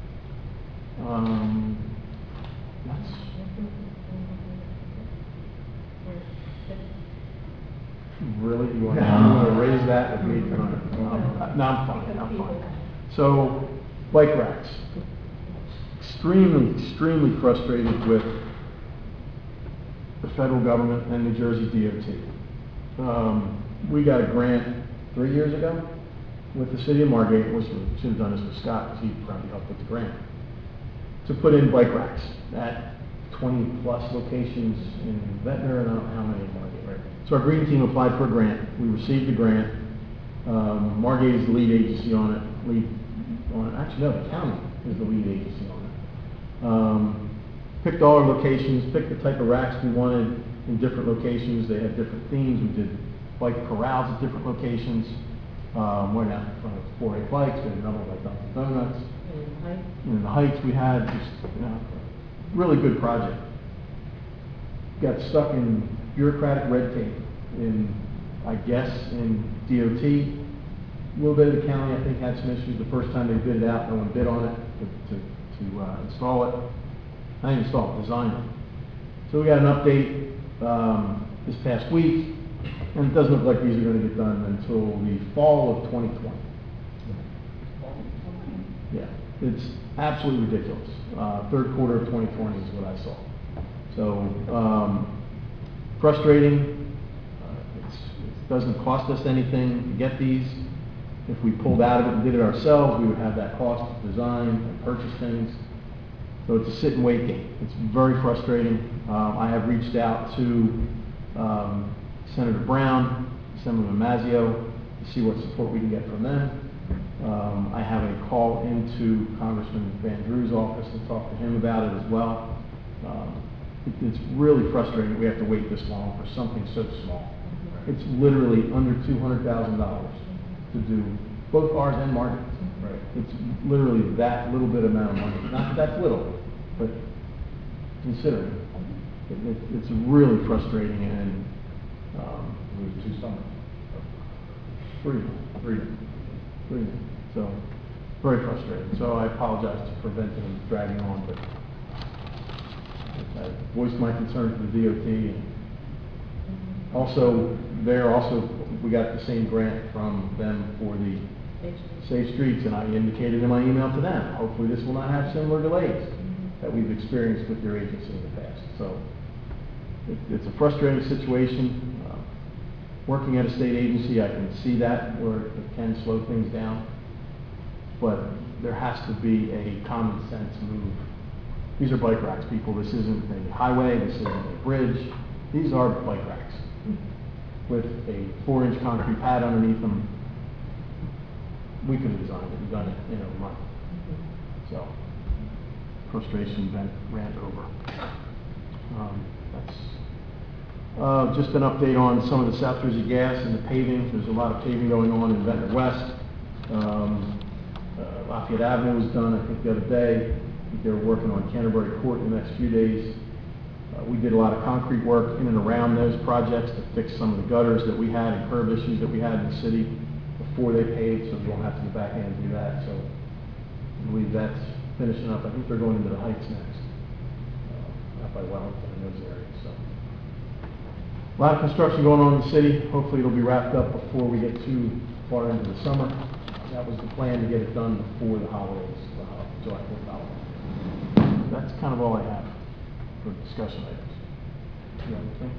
Um, that's, Really? You want, you want to raise that with me tonight? No, I'm- no, I'm fine, I'm fine. So, bike racks. Extremely, extremely frustrated with the federal government and New Jersey D O T. Um, we got a grant three years ago with the city of Margate, which we should have done this with Scott, because he probably helped with the grant, to put in bike racks at twenty plus locations in Ventnor, and I don't know how many in Margate, right? So our green team applied for a grant, we received the grant, um, Margate is the lead agency on it, lead, on it, actually no, the county is the lead agency on it. Um, picked all our locations, picked the type of racks we wanted in different locations, they had different themes, we did bike corrals at different locations, um, went out in front of four A bikes, we had another one like Dunkin' Donuts. And in the Heights we had just, you know, really good project. Got stuck in bureaucratic red tape in, I guess, in D O T. A little bit of the county, I think, had some issues. The first time they bid it out, no one bid on it to, to, to uh, install it. I didn't install it, design it. So we got an update um, this past week, and it doesn't look like these are going to get done until the fall of twenty twenty. Yeah, it's absolutely ridiculous. Uh, third quarter of twenty twenty is what I saw. So, um, frustrating. Uh, it's, it doesn't cost us anything to get these. If we pulled out of it and did it ourselves, we would have that cost to design and purchase things. So it's a sit and wait game. It's very frustrating. Um, I have reached out to um, Senator Brown, Senator Mazzio, to see what support we can get from them. Um, I have a call into Congressman Van Drew's office to talk to him about it as well. Um, it, it's really frustrating that we have to wait this long for something so small. It's literally under two hundred thousand dollars to do both ours and Margaret's. Right. It's literally that little bit amount of money. Not that that's little, but considering, it, it, it's really frustrating and um, It was two summers. Three, three, three. So, very frustrating. So I apologize to prevent it from dragging on, but I voiced my concern to the D O T. And also, there also, we got the same grant from them for the Safe Streets, and I indicated in my email to them, hopefully this will not have similar delays that we've experienced with your agency in the past. So, it, it's a frustrating situation. Uh, Working at a state agency, I can see that where it can slow things down, but there has to be a common sense move. These are bike racks, people. This isn't a highway, this isn't a bridge. These are bike racks with a four inch concrete pad underneath them. We could have designed it and done it in a month. So, frustration vent, rant over. Um, that's Uh, just an update on some of the South Jersey gas and the paving. There's a lot of paving going on in Ventnor West. Um, uh, Lafayette Avenue was done, I think, the other day. I think they're working on Canterbury Court in the next few days. Uh, we did a lot of concrete work in and around those projects to fix some of the gutters that we had and curb issues that we had in the city before they paved, so we won't have to go back in and do that. So I believe that's finishing up. I think they're going into the Heights next, uh, out by Wellington and those areas. So. A lot of construction going on in the city. Hopefully it'll be wrapped up before we get too far into the summer. That was the plan, to get it done before the holidays, uh, July fourth holiday. That's kind of all I have for discussion items. You have anything?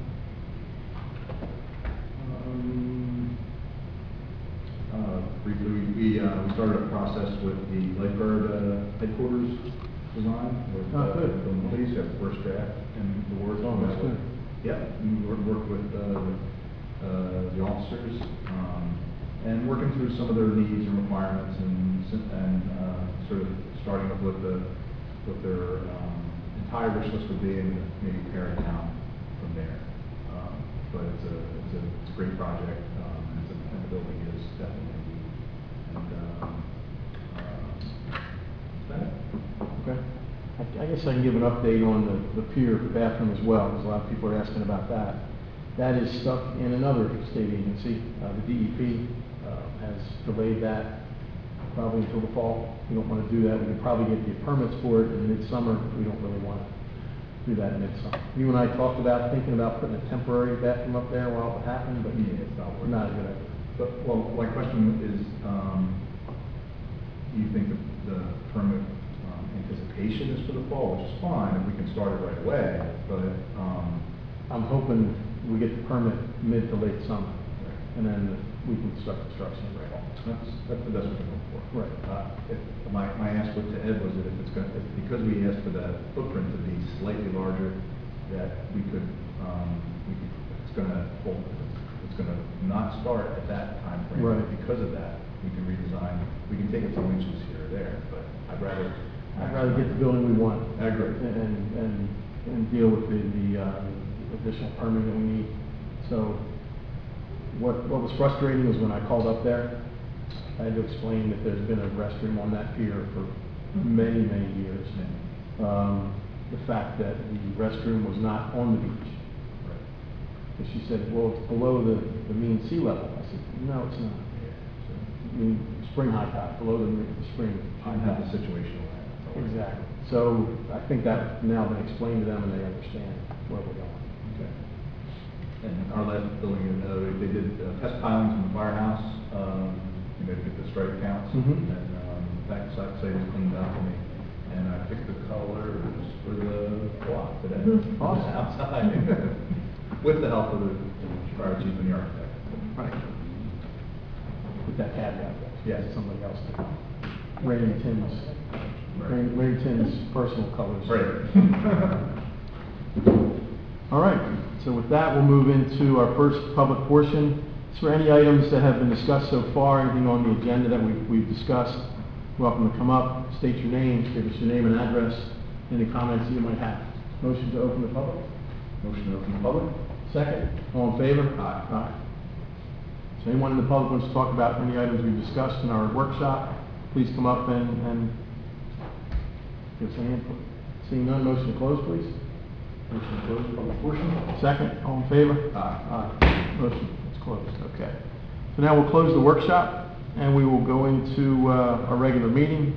Um, uh, Briefly, we, we, uh, we started a process with the lifeguard uh, headquarters design with Oh, uh, good. the police. We have the first draft and the work. Oh, that's good. Yeah, we worked worked with uh, uh, the officers um, and working through some of their needs and requirements, and s- and uh, sort of starting up with the what their um, entire wish list would be, and maybe paring down from there. Um, but it's a it's a, it's a great project, um, and, it's a, and the building is definitely a need. And um, uh, is that it? Okay. I I guess I can give an update on the, the pier bathroom as well, because a lot of people are asking about that. That is stuck in another state agency. Uh, the D E P uh, has delayed that probably until the fall. We don't want to do that. We can probably get the permits for it in midsummer. We don't really want to do that midsummer. You and I talked about thinking about putting a temporary bathroom up there while it happened, but Yeah, it's not worth it. not a good idea. But, well, my question is, um, do you think the, the permit um, anticipation is for the fall, which is fine, if we can start it right away, but, um, I'm hoping we get the permit mid to late summer, and then we can start construction right off. that's, that's the best we can hope for. Right. Uh, if, my, my ask with to Ed was that if it's gonna, if, because we asked for the footprint to be slightly larger, that we could, um, we could, if it's gonna hold, if it's gonna not start at that time frame. Right. Because of that, we can redesign, we can take a few inches here or there, but I'd rather. I'd rather get the building we want. I agree. And, and, and deal with the, the, uh, additional permit that we need. So, what, what was frustrating was when I called up there, I had to explain that there's been a restroom on that pier for many, many years. Um, the fact that the restroom was not on the beach. And she said, well, it's below the, the mean sea level. I said, no, it's not. I mean, spring high tide, below the, the spring high Shouldn't have tide. the situational. Exactly. So I think that's now been explained to them and they understand where we're going. Okay. And our last building, uh, they did uh, test pilings in the firehouse, um, you know, to get the strike counts. Mhm. And, um, that site site was cleaned up for me, and I picked the colors for the block today. Mhm. Awesome. Outside, with the help of the fire chief and the architect. Right. With that caveat, Yes. somebody else did. Ray and Tim's, Ray, Ray and Tim's personal colors. Right. All right, so with that, we'll move into our first public portion. Is there any items that have been discussed so far, anything on the agenda that we've, we've discussed? Welcome to come up, state your name, give us your name and address, any comments you might have. Motion to open the public? Motion to open the public? Second, all in favor? Aye. Aye. So anyone in the public wants to talk about any items we've discussed in our workshop, please come up and, and give us any input. Seeing none, motion to close, please. Motion to close public portion. Second, all in favor? Aye. Aye. Motion is closed, okay. So now we'll close the workshop, and we will go into uh, our regular meeting.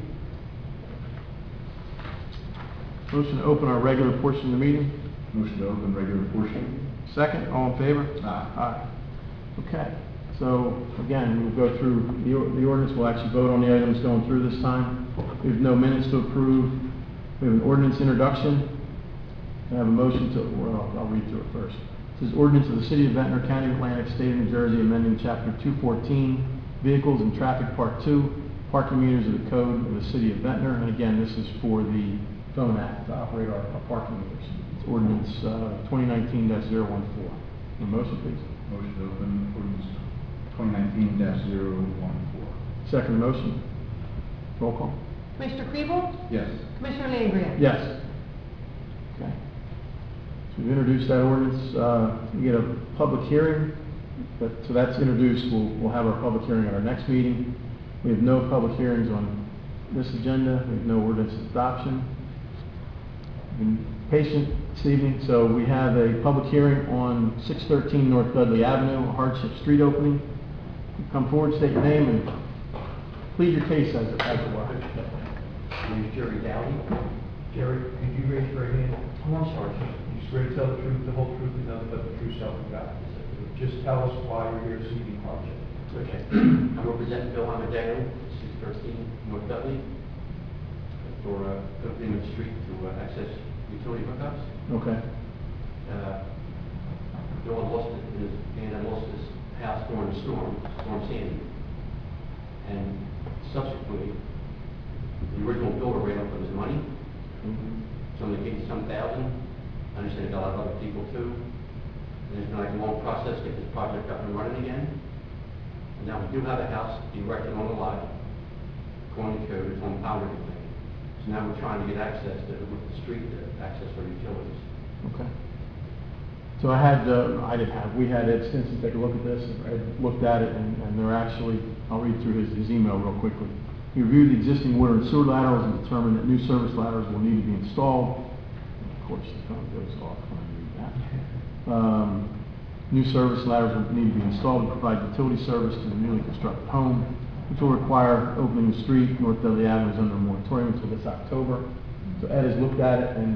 Motion to open our regular portion of the meeting. Motion to open regular portion. Second, all in favor? Aye. Aye. Okay, so again, we'll go through the or- the ordinance, we'll actually vote on the items going through this time. We have no minutes to approve. We have an ordinance introduction. I have a motion to, well, I'll read through it first. It says ordinance of the City of Ventnor, County of Atlantic, State of New Jersey, amending Chapter two fourteen, Vehicles and Traffic, Part two, Parking Meters of the Code of the City of Ventnor. And again, this is for the Phone Act to operate our our parking meters. It's ordinance uh, twenty nineteen dash zero one four. A motion, please. Motion to open ordinance twenty nineteen dash zero one four. Second motion. Roll call. Commissioner Kriebel? Yes. Commissioner Langria? Yes. Okay. So we've introduced that ordinance, uh, we get a public hearing, but, so that's introduced, we'll, we'll have our public hearing at our next meeting. We have no public hearings on this agenda, we have no ordinance adoption. Been patient this evening, so we have a public hearing on six thirteen North Dudley Avenue, a hardship street opening. Come forward, state your name, and plead your case as it, as it were. My name is Jerry Dowdy. Jerry, could you raise your right hand? Oh, I'm sorry. You swear to tell the truth, the whole truth, and nothing but the true self of God. Just tell us why you're here seeking hardship. Okay. I'm representing Bill Amadeo, six thirteen North Dudley, for uh, opening the street to uh, access utility hookups. Okay. Uh, Bill had lost it, his, and had lost his house during the storm, Storm Sandy. And subsequently, the original builder ran up with his money. Somebody gave him some thousand. I understand he got a lot of other people too. And it's been like a long process to get this project up and running again. And now we do have a house erected on the lot, according to code, it's on power everything. So now we're trying to get access to, with the street, to access for utilities. Okay. So I had, uh, I didn't have, we had Ed Stinson take a look at this, Ed looked at it, and, and they're actually, I'll read through his, his email real quickly. He reviewed the existing water and sewer laterals and determined that new service laterals will need to be installed. Of course, the phone goes off when I read that. Um, new service laterals will need to be installed to provide utility service to the newly constructed home, which will require opening the street. North Dudley Avenue is under a moratorium until this October. So Ed has looked at it, and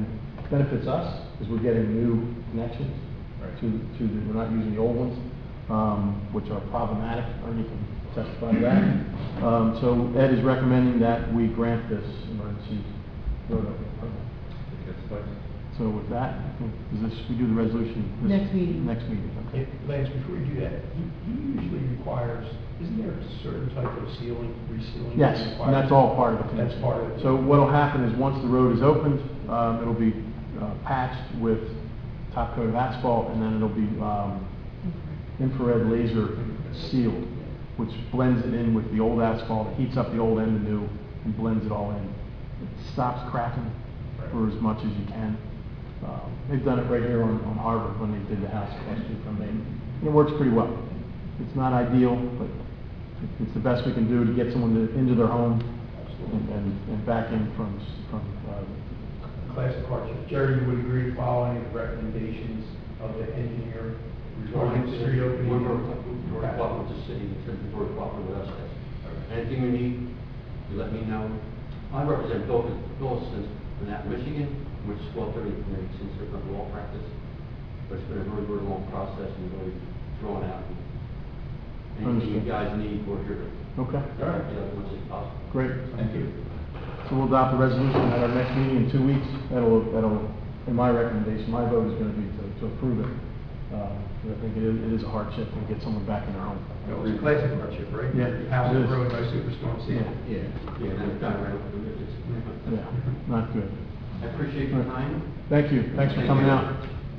benefits us, because we're getting new connections Right. to, to, the- we're not using the old ones, um, which are problematic, Ernie can testify to that. Um, so Ed is recommending that we grant this emergency road opening permit. That's fine. So with that, I think, is this, we do the resolution? this- Next meeting. Next meeting, okay. Hey, Lance, before you do that, he, he usually requires, isn't there a certain type of sealing, resealing? Yes, and that's all part of it. That's part of it. So what'll happen is, once the road is opened, um, it'll be uh, patched with top coat of asphalt, and then it'll be, um, infrared laser sealed, which blends it in with the old asphalt, it heats up the old and the new, and blends it all in. It stops cracking for as much as you can. Um, They've done it right here on, on Harvard when they did the house across the street from me. And it works pretty well. It's not ideal, but it's the best we can do to get someone to, into their home and, and, and back in from, s- from, uh, Classic hardship. Jerry, you would agree to follow any of the recommendations of the engineer regarding the street opening? We're, we're, we're cooperating with the city, we're cooperating with us. Anything we need, you let me know. I represent Bill, Bill since, in that Michigan, which is twelve thirty for me, since they've done law practice. But it's been a very, very long process and really drawn out. Anything you Understood. guys need, we're here to, okay, you know, as much as possible. great. Thank you. So we'll adopt the resolution at our next meeting in two weeks. That'll, that'll, in my recommendation, my vote is gonna be to, to approve it. Uh, I think it is, it is a hardship to get someone back in their home. It was a classic hardship, right? Yeah, House it is. ruined by superstorm Yeah, Sandy. Yeah, yeah, and then got right up to it. yeah, not good. I appreciate your time. Thank you, thanks for Thank coming you. out.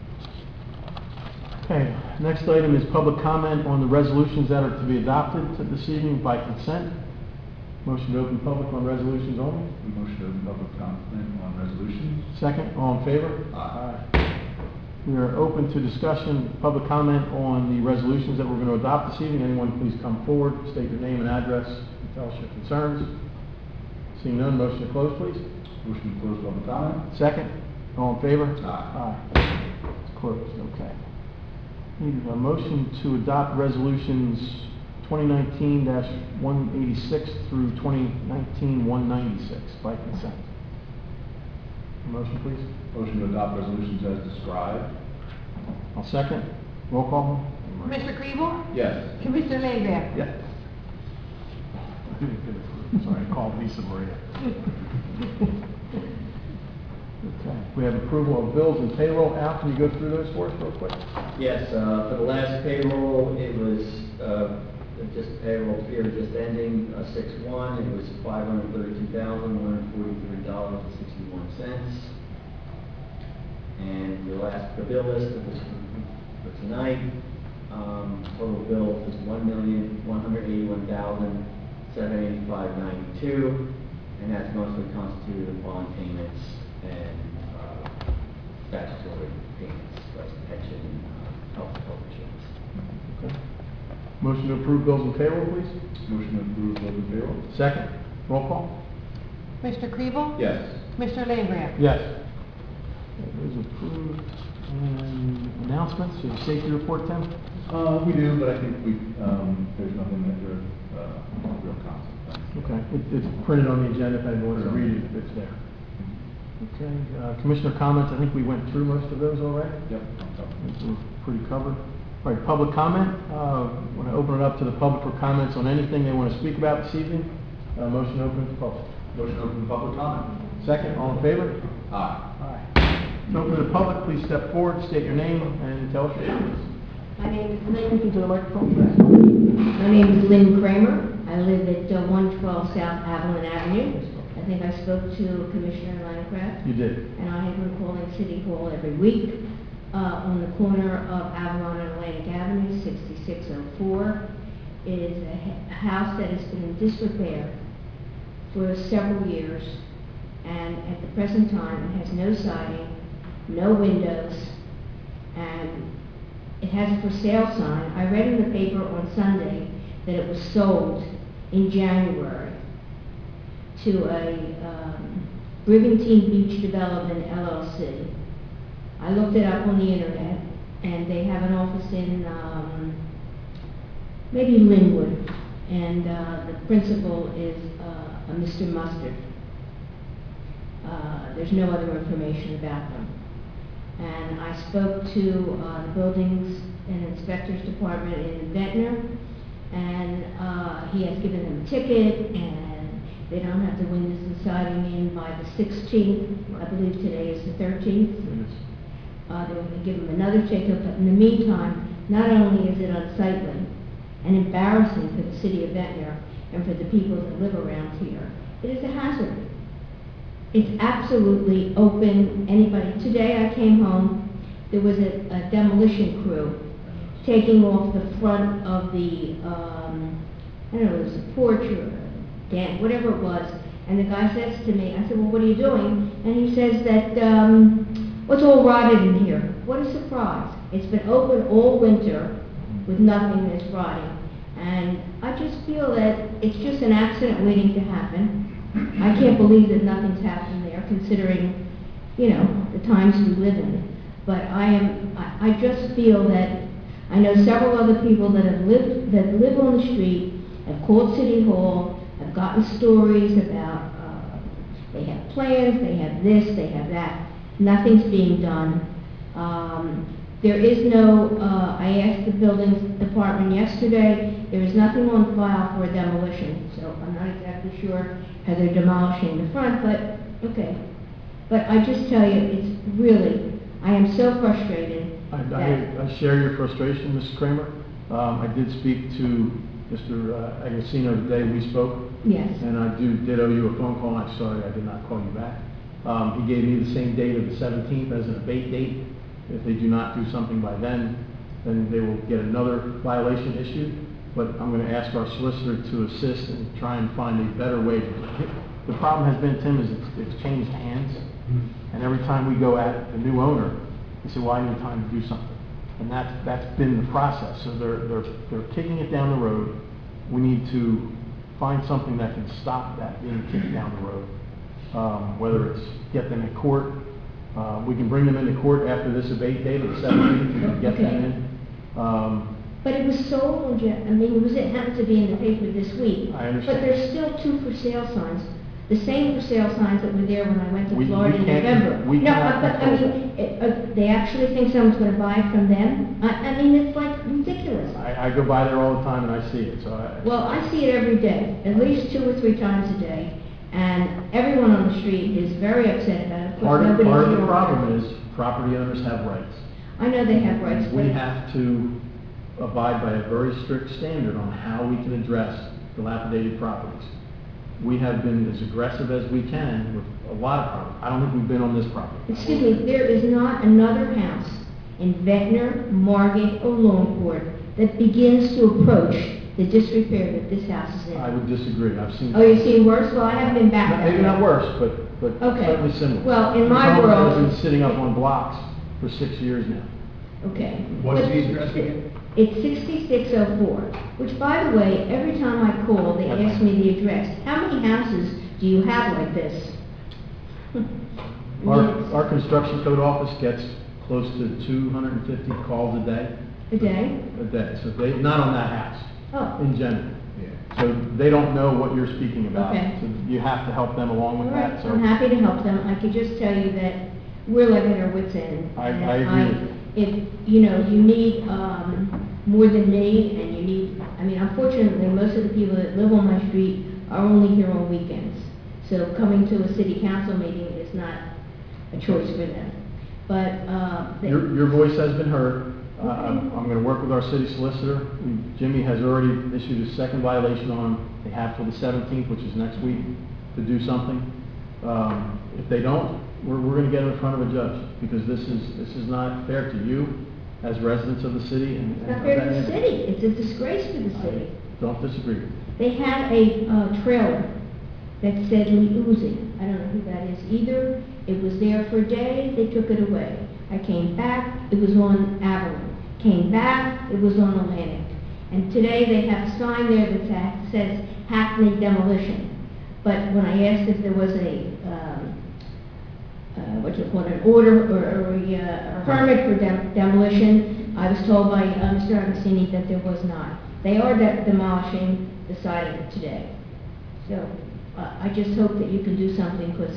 Okay, next item is public comment on the resolutions that are to be adopted to this evening by consent. Motion to open public on resolutions only. Motion to open public comment on resolutions. Second, all in favor? Aye. We are open to discussion, public comment on the resolutions that we're going to adopt this evening. Anyone please come forward, state your name and address, and tell us your concerns. Seeing none, motion to close, please. Motion to close public comment. Second, all in favor? Aye. Aye. It's closed, okay. Need a motion to adopt resolutions twenty nineteen dash one eighty-six through twenty nineteen one ninety-six by consent. Motion, please. Motion to adopt resolutions as described. I'll second. Roll call. Commissioner Kriebel? Yes. Commissioner Langgraf? Yes. Sorry, I called Lisa Maria. Okay, we have approval of bills and payroll. Al, can you go through those for us real quick? Yes, uh, for the last payroll, it was, uh, just payroll period just ending, uh, six one, it was five hundred thirty-two thousand, one hundred forty-three dollars and sixty-one cents. And the last, the bill list that was for tonight, um, total bill was one million, one hundred eighty-one thousand, seven eighty-five ninety-two, and that's mostly constituted of bond payments and, uh, statutory payments, like pension, uh, health coverage. Okay. Motion to approve bills and payroll, please. Motion to approve bills and payroll. Second. Roll call. Commissioner Kriebel? Yes. Commissioner Langgraf? Yes. It is approved. And announcements, you have a safety report, Tim? Uh, we do, but I think we, um, there's nothing that we're, uh, real constant. Okay, it- it's printed on the agenda if anyone wants to read it, if it's there. Okay, uh, Commissioner comments, I think we went through most of those already. Yep. We're pretty covered. All right, public comment, uh, want to open it up to the public for comments on anything they want to speak about this evening. Uh, motion to open to public. Motion to open public comment. Second, all in favor? Aye. Aye. To open to the public, please step forward, state your name, and tell us your comments. My name is Lynn. Speak into the microphone. My name is Lynn Kramer. I live at uh, one twelve South Avalon Avenue. I think I spoke to Commissioner Landgraf, You did. and I have been calling City Hall every week uh, on the corner of Avalon and Atlantic Avenue, sixty-six oh four. It is a ha- a house that has been in disrepair for several years, and at the present time, it has no siding, no windows, and it has a for sale sign. I read in the paper on Sunday that it was sold in January to a um, Brigantine Beach Development L L C. I looked it up on the internet, and they have an office in um, maybe Linwood, and uh, the principal is uh, a Mister Mustard. Uh, there's no other information about them. And I spoke to uh, the Buildings and Inspectors Department in Ventnor, and uh, he has given them a ticket, and they don't have the windows and siding in by the sixteenth. I believe today is the thirteenth. Uh, They're going to give them another ticket, but in the meantime, not only is it unsightly and embarrassing for the city of Ventnor and for the people that live around here, it is a hazard. It's absolutely open, anybody. Today I came home, there was a, a demolition crew taking off the front of the, um, I don't know, it was a porch or a dam, whatever it was, and the guy says to me, I said, well, what are you doing? And he says that, um, well, it's all rotted in here. What a surprise. It's been open all winter with nothing that's rotting. And I just feel that it's just an accident waiting to happen. I can't believe that nothing's happened there, considering, you know, the times we live in. But I am, I, I just feel that, I know several other people that have lived, that live on the street, have called City Hall, have gotten stories about, uh, they have plans, they have this, they have that. Nothing's being done. Um, there is no, uh, I asked the Buildings Department yesterday, there is nothing on file for a demolition, so I'm not exactly sure how they're demolishing the front, but, okay. But I just tell you, it's really, I am so frustrated I, that... I, I share your frustration, Miz Kramer. Um, I did speak to Mister uh, Agostino the day we spoke. Yes. And I do, did owe you a phone call. I'm sorry I did not call you back. Um, he gave me the same date of the seventeenth as an abate date. If they do not do something by then, then they will get another violation issued. But I'm going to ask our solicitor to assist and try and find a better way. The problem has been, Tim, is it's, it's changed hands. And every time we go at the new owner, they say, well, I need time to do something. And that's, that's been the process. So they're, they're, they're kicking it down the road. We need to find something that can stop that being kicked down the road. Um, whether it's get them in court, uh, we can bring them into court after this abate date of the seventeenth, we can get them in. Um, But it was sold, Je- I mean, it was, it happened to be in the paper this week. I understand. But there's still two for sale signs, the same for sale signs that were there when I went to We- we Florida in can't- November. we No, cannot but, but, I control mean, it, uh, they actually think someone's gonna buy it from them? I, I mean, it's like ridiculous. I, I go by there all the time and I see it, so I. Well, I see it every day, at least two or three times a day, and everyone on the street is very upset about it. Of course, Part of, nobody's part of here the on problem it. is property owners have rights. I know they have rights, but... We have to abide by a very strict standard on how we can address dilapidated properties. We have been as aggressive as we can with a lot of property. I don't think we've been on this property. Excuse me, there is not another house in Ventnor, Margate, or Longport that begins to approach the disrepair that this house is in. I would disagree. I've seen. Oh, you've seen worse? Well, I haven't been back that Maybe way. not worse, but, but Okay. certainly similar. Well, in There's my homes that world- have been sitting up on blocks for six years now. Okay. What's But the address again? It's sixty-six oh four, which, by the way, every time I call, they That's ask me the address. How many houses do you have like this? Our, Yes. our construction code office gets close to two hundred fifty calls a day, A day? a day. So they, not on that house, Oh. in general. So they don't know what you're speaking about. Okay. So you have to help them along All with right, that, so. I'm happy to help them. I could just tell you that we're like at our wits' end. I- And I agree with you. If, you know, you need, um, more than me, and you need, I mean, unfortunately, most of the people that live on my street are only here on weekends. So coming to a city council meeting is not a choice for them. But, uh, they- Your, your voice has been heard. Uh, Okay. I'm, I'm gonna work with our city solicitor. We- Jimmy has already issued a second violation on them. They have till the seventeenth, which is next week, to do something. Um, if they don't, we're, we're gonna get in front of a judge, because this is, this is not fair to you as residents of the city and. it's and not of fair that to the neighborhood. city. It's a disgrace to the city. I Don't disagree. They had a uh, trailer that said Lee Uzi. I don't know who that is either. It was there for a day, they took it away. I came back, it was on Avalon. Came back, it was on Atlantic. And today they have a sign there that sa- says Hackney Demolition. But when I asked if there was a, um, uh, what you call it, an order or, or a, uh, a permit for dem- demolition, I was told by uh, Mister Agostini that there was not. They are de- demolishing the siding today. So, uh, I just hope that you can do something, because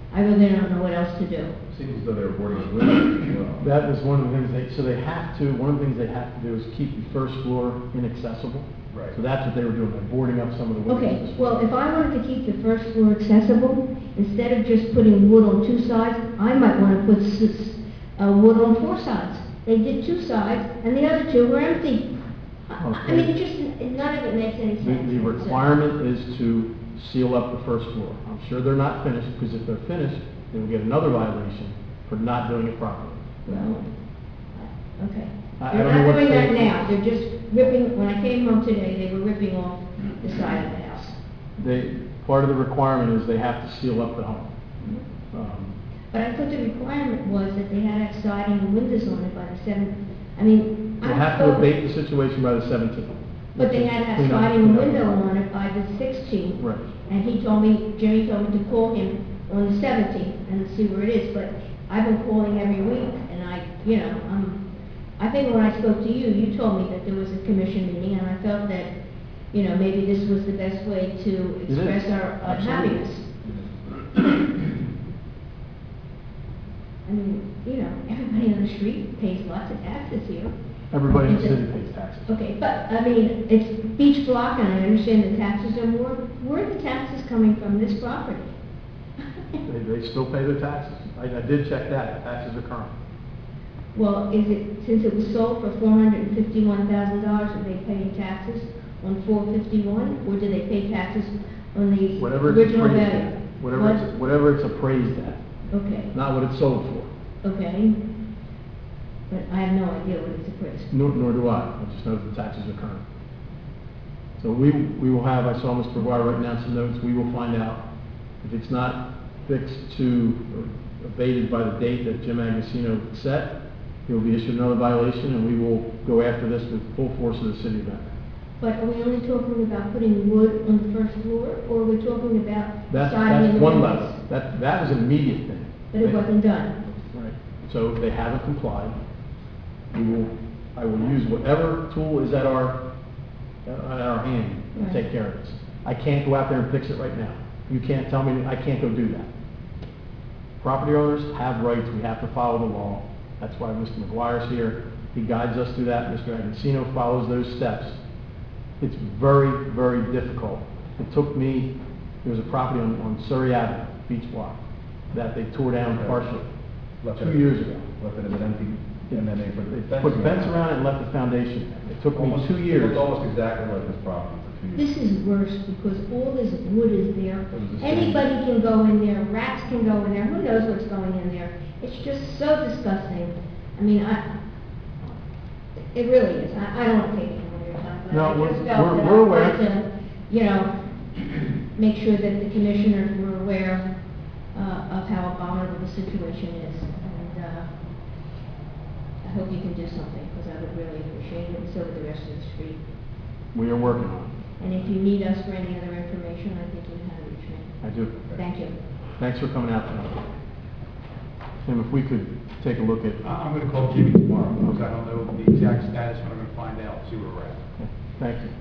I really don't know what else to do. Seems as though they were boarding with windows as well. That is one of the things they, so they have to, one of the things they have to do is keep the first floor inaccessible. Right. So that's what they were doing, they're boarding up some of the windows. Okay, well, if I wanted to keep the first floor accessible, instead of just putting wood on two sides, I might want to put s- s- uh, wood on four sides. They did two sides, and the other two were empty. I- I mean, it just, none of it makes any The, sense. the requirement is to seal up the first floor. I'm sure they're not finished, because if they're finished, they will get another violation for not doing it properly. Well, okay. I- I They're don't know not what doing that they- now, they're just ripping, when I came home today, they were ripping off the side of the house. They, part of the requirement is they have to seal up the home. Um, But I thought the requirement was that they had to have siding and windows on it by the seventh, I mean. They I have to thought- abate the situation by the seventeenth. But they had to have Clean up- siding and clean up. window on it by the sixteenth. Right. And he told me, Jimmy told me to call him on the seventeenth and see where it is, but I've been calling every week, and I, you know, um, I think when I spoke to you, you told me that there was a commission meeting, and I felt that, you know, maybe this was the best way to is. express our uh, Absolutely. happiness. I mean, you know, everybody on the street pays lots of taxes here. Everybody in the Is it- city pays taxes. Okay, but, I mean, it's beach block, and I understand the taxes are more, where are the taxes coming from this property? They, they still pay their taxes. I, I did check that, taxes are current. Well, is it, since it was sold for four hundred and fifty-one thousand dollars, are they paying taxes on four fifty-one, or do they pay taxes on the Whatever it's original appraised value? at, whatever it's, whatever it's appraised at, Okay, not what it's sold for. okay. But I have no idea what it's appraised. Nor, nor do I, I just know that the taxes are current. So we, we will have, I saw Mister McGuire writing down some notes, we will find out if it's not fixed to, or abated by the date that Jim Agnesino set, he will be issued another violation, and we will go after this with full force of the city of Akron. But are we only talking about putting wood on the first floor, or are we talking about That's, siding that's and one windows? level, that, that was an immediate thing. But it wasn't done. Right, so they haven't complied. We will, I will use whatever tool is at our, uh, at our hand to Right. take care of this. I can't go out there and fix it right now. You can't tell me, I can't go do that. Property owners have rights, we have to follow the law. That's why Mister McGuire's here, he guides us through that, Mister Agnesino follows those steps. It's very, very difficult. It took me, there was a property on, on Surrey Avenue, Beach Block, that they tore down partially, Left two it- years ago. Left it as an empty, and then they put the They fence. put a fence around it and left the foundation. It took me Almost- two It years. looked almost exactly like this property for two years. This is worse because all this wood is there. It was the same. Anybody can go in there, rats can go in there, who knows what's going in there? It's just so disgusting. I mean, I, it really is. I, I don't want to take any more of your time, but No, I we're- just felt we're- that I we're wanted aware. to, you know, make sure that the commissioners were aware, uh, of how abominable the situation is. And, uh, I hope you can do something, because I would really appreciate it, and so would the rest of the street. We are working on And if you need us for any other information, I think you know how to reach me. it. I do. Thank you. Thanks for coming out tonight. Tim, if we could take a look at, I- I'm gonna call Jimmy tomorrow, because I don't know the exact status, but I'm gonna find out, see where we're at. thank you.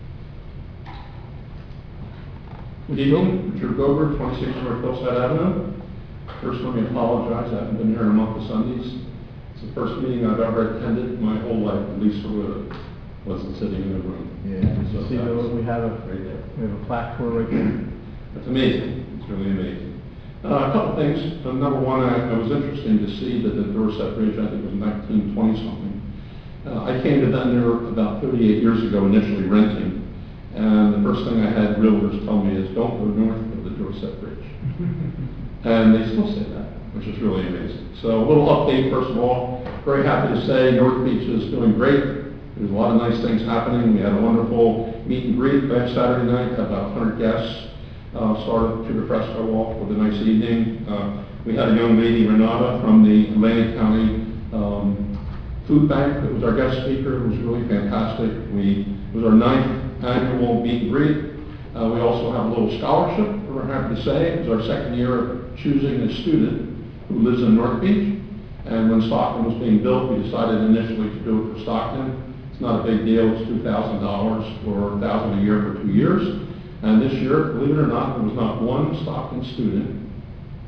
Good evening, Richard Gober, twenty-six North Hillside Avenue. First, let me apologize, I haven't been here in a month of Sundays. It's the first meeting I've ever attended my whole life, at least for wasn't sitting in the room. Yeah, you see, the- we have a, Right there. we have a plaque for it right there. It's amazing, it's really amazing. Uh, a couple things, uh, number one, I, it was interesting to see that the Dorset Bridge, I think it was nineteen twenty something. Uh, I came to Ventnor about thirty-eight years ago initially renting, and the first thing I had realtors tell me is, don't go north of the Dorset Bridge. And they still say that, which is really amazing. So a little update, first of all, very happy to say North Beach is doing great. There's a lot of nice things happening. We had a wonderful meet and greet last Saturday night, had about one hundred guests. Uh, started to the fresco walk with a nice evening. Uh, we had a young lady, Renata, from the Atlantic County um, Food Bank that was our guest speaker. It was really fantastic. We, it was our ninth annual meet and greet. Uh, we also have a little scholarship, that we're happy to say. It was our second year of choosing a student who lives in North Beach. And when Stockton was being built, we decided initially to do it for Stockton. It's not a big deal. It's two thousand dollars or one thousand dollars a year for two years. And this year, believe it or not, there was not one Stockton student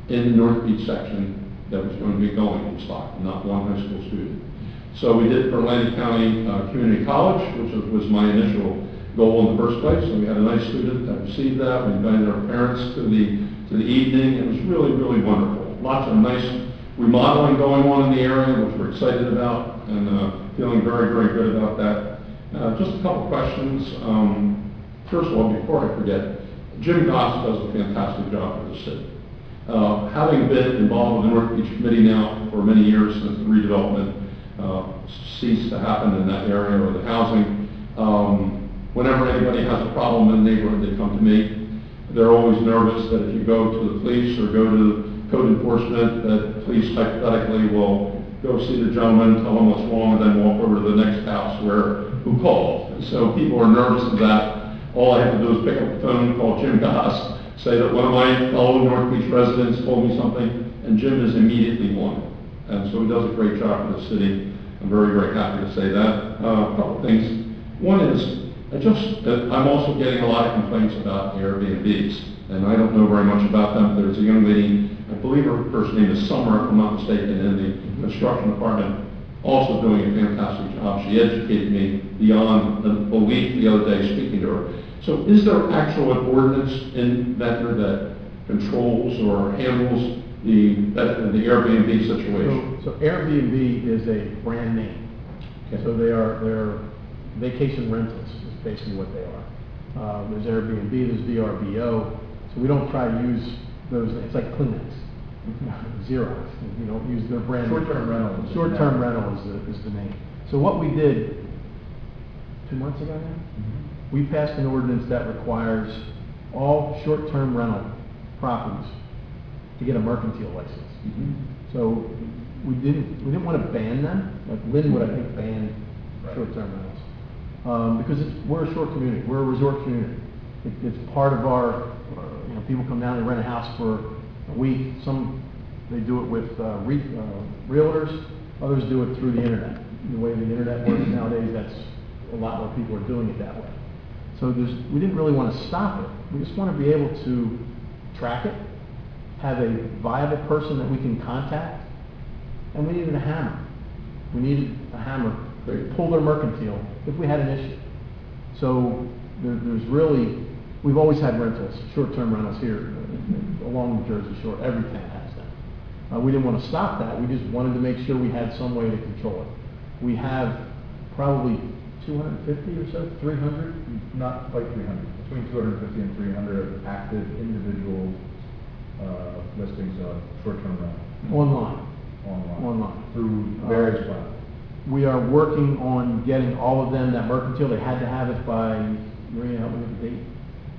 in the North Beach section that was going to be going to Stockton, not one high school student. So we did for Atlantic County uh, Community College, which was my initial goal in the first place. So we had a nice student that received that. We invited our parents to the to the evening. It was really, really wonderful. Lots of nice remodeling going on in the area, which we're excited about, and uh, feeling very, very good about that. Uh, just a couple questions. Um, first of all, before I forget, Jim Goss does a fantastic job for the city. Uh, having been involved with the North Beach Committee now for many years since the redevelopment uh, ceased to happen in that area or the housing, um, whenever anybody has a problem in the neighborhood, they come to me. They're always nervous that if you go to the police or go to code enforcement, that police hypothetically will go see the gentleman, tell him what's wrong, and then walk over to the next house where who called. And so people are nervous of that. All I have to do is pick up the phone, call Jim Goss, say that one of my fellow North Beach residents told me something, and Jim is immediately on it. And so he does a great job for the city. I'm very, very happy to say that. Uh, a couple of things. One is, I just, uh, I'm also getting a lot of complaints about Airbnbs, and I don't know very much about them. There's a young lady, I believe her first name is Summer, if I'm not mistaken, in the construction department, also doing a fantastic job. She educated me beyond the belief the other day speaking to her. So is there actual ordinance in Ventnor that controls or handles the, that, the Airbnb situation? So, so Airbnb is a brand name. Okay. So they are, they're vacation rentals is basically what they are. Uh, there's Airbnb, there's V R B O. So we don't try to use those, it's like Kleenex, Xerox. You don't use their brand. Short-term rental. Short-term rental is the, is the name. So what we did two months ago now, Mm-hmm. we passed an ordinance that requires all short-term rental properties to get a mercantile license. Mm-hmm. So we didn't, we didn't want to ban them, like Linwood, I think, banned Right. short-term rentals. Um, because it's, we're a short community, we're a resort community. It, it's part of our, uh, you know, people come down, they rent a house for a week. Some, they do it with uh, re, uh, realtors, others do it through the internet. The way the internet works nowadays, that's, a lot more people are doing it that way. So there's, we didn't really want to stop it. We just want to be able to track it, have a viable person that we can contact, and we needed a hammer. We needed a hammer to pull their mercantile if we had an issue. So there, there's really, we've always had rentals, short-term rentals here uh, along the Jersey Shore. Every town has them. Uh, we didn't want to stop that. We just wanted to make sure we had some way to control it. We have probably two hundred fifty or so, three hundred. Not quite three hundred, between two hundred fifty and three hundred active individual uh, listings of short-term rental Online. online. Online. Through various Uh, platforms. We are working on getting all of them that mercantile. They had to have it by, Maria, help me with the date?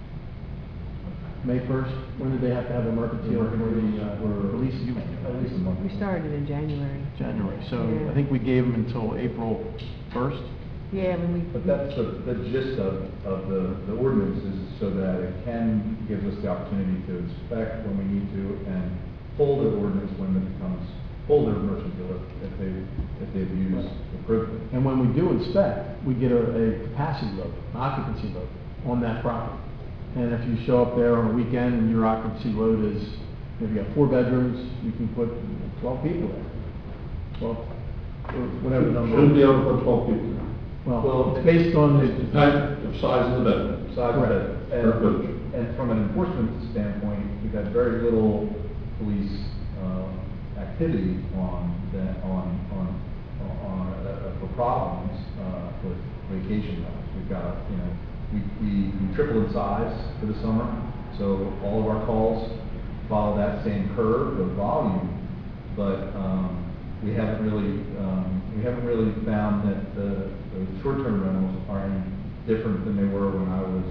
May first? When did they have to have a mercantile for the, uh, for at least, At least a month. We started in January. January? So Yeah. I think we gave them until April first. Yeah, when we. But that's the, the gist of, of the, the ordinance is so that it can, gives us the opportunity to inspect when we need to and pull the ordinance when it becomes, pull their mercantile if they, if they've used the privilege. And when we do inspect, we get a, a capacity load, an occupancy load on that property. And if you show up there on a weekend and your occupancy load is, if you have four bedrooms, you can put twelve people there. Twelve, or whatever the number. Shouldn't be able to put twelve people in. Well, it's based on the. Depends the size of the bedroom. Size of Correct. it. Square footage. And, and from an enforcement standpoint, we've had very little police, uh, activity on that, on, on, on, uh, for problems, uh, with vacation rentals. We've got, you know, we, we we tripled in size for the summer, so all of our calls follow that same curve of volume, but, um, we haven't really, um, we haven't really found that the, the short-term rentals are any different than they were when I was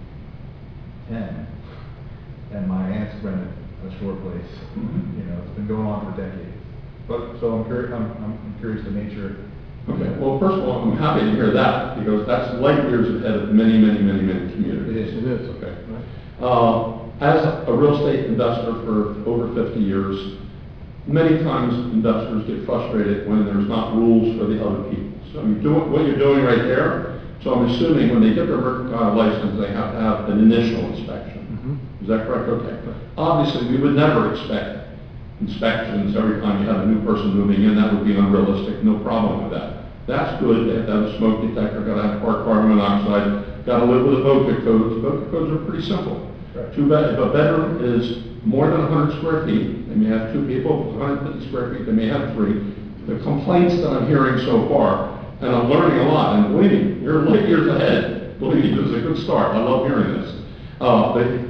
ten, and my aunts rented a short place. You know, it's been going on for decades. But, so I'm curious, I'm, I'm curious the nature. Okay, well, first of all, I'm happy to hear that, because that's light years ahead of many, many, many, many communities. It is. It is. Okay. Uh, as a real estate investor for over fifty years, many times investors get frustrated when there's not rules for the other people. So you're doing, what you're doing right there, so I'm assuming when they get their uh, license, they have to have an initial inspection. Is that correct? Okay. Obviously, we would never expect inspections every time you have a new person moving in. That would be unrealistic. No problem with that. That's good. They have to have a smoke detector, got to have part carbon monoxide, got to live with the VOCA codes. VOCA codes are pretty simple. Two bed, if a bedroom is more than one hundred square feet, they may have two people. If it's one hundred fifty square feet, they may have three. The complaints that I'm hearing so far, and I'm learning a lot, and believe me, you're light years ahead. Believe me, this is a good start. I love hearing this. Uh, the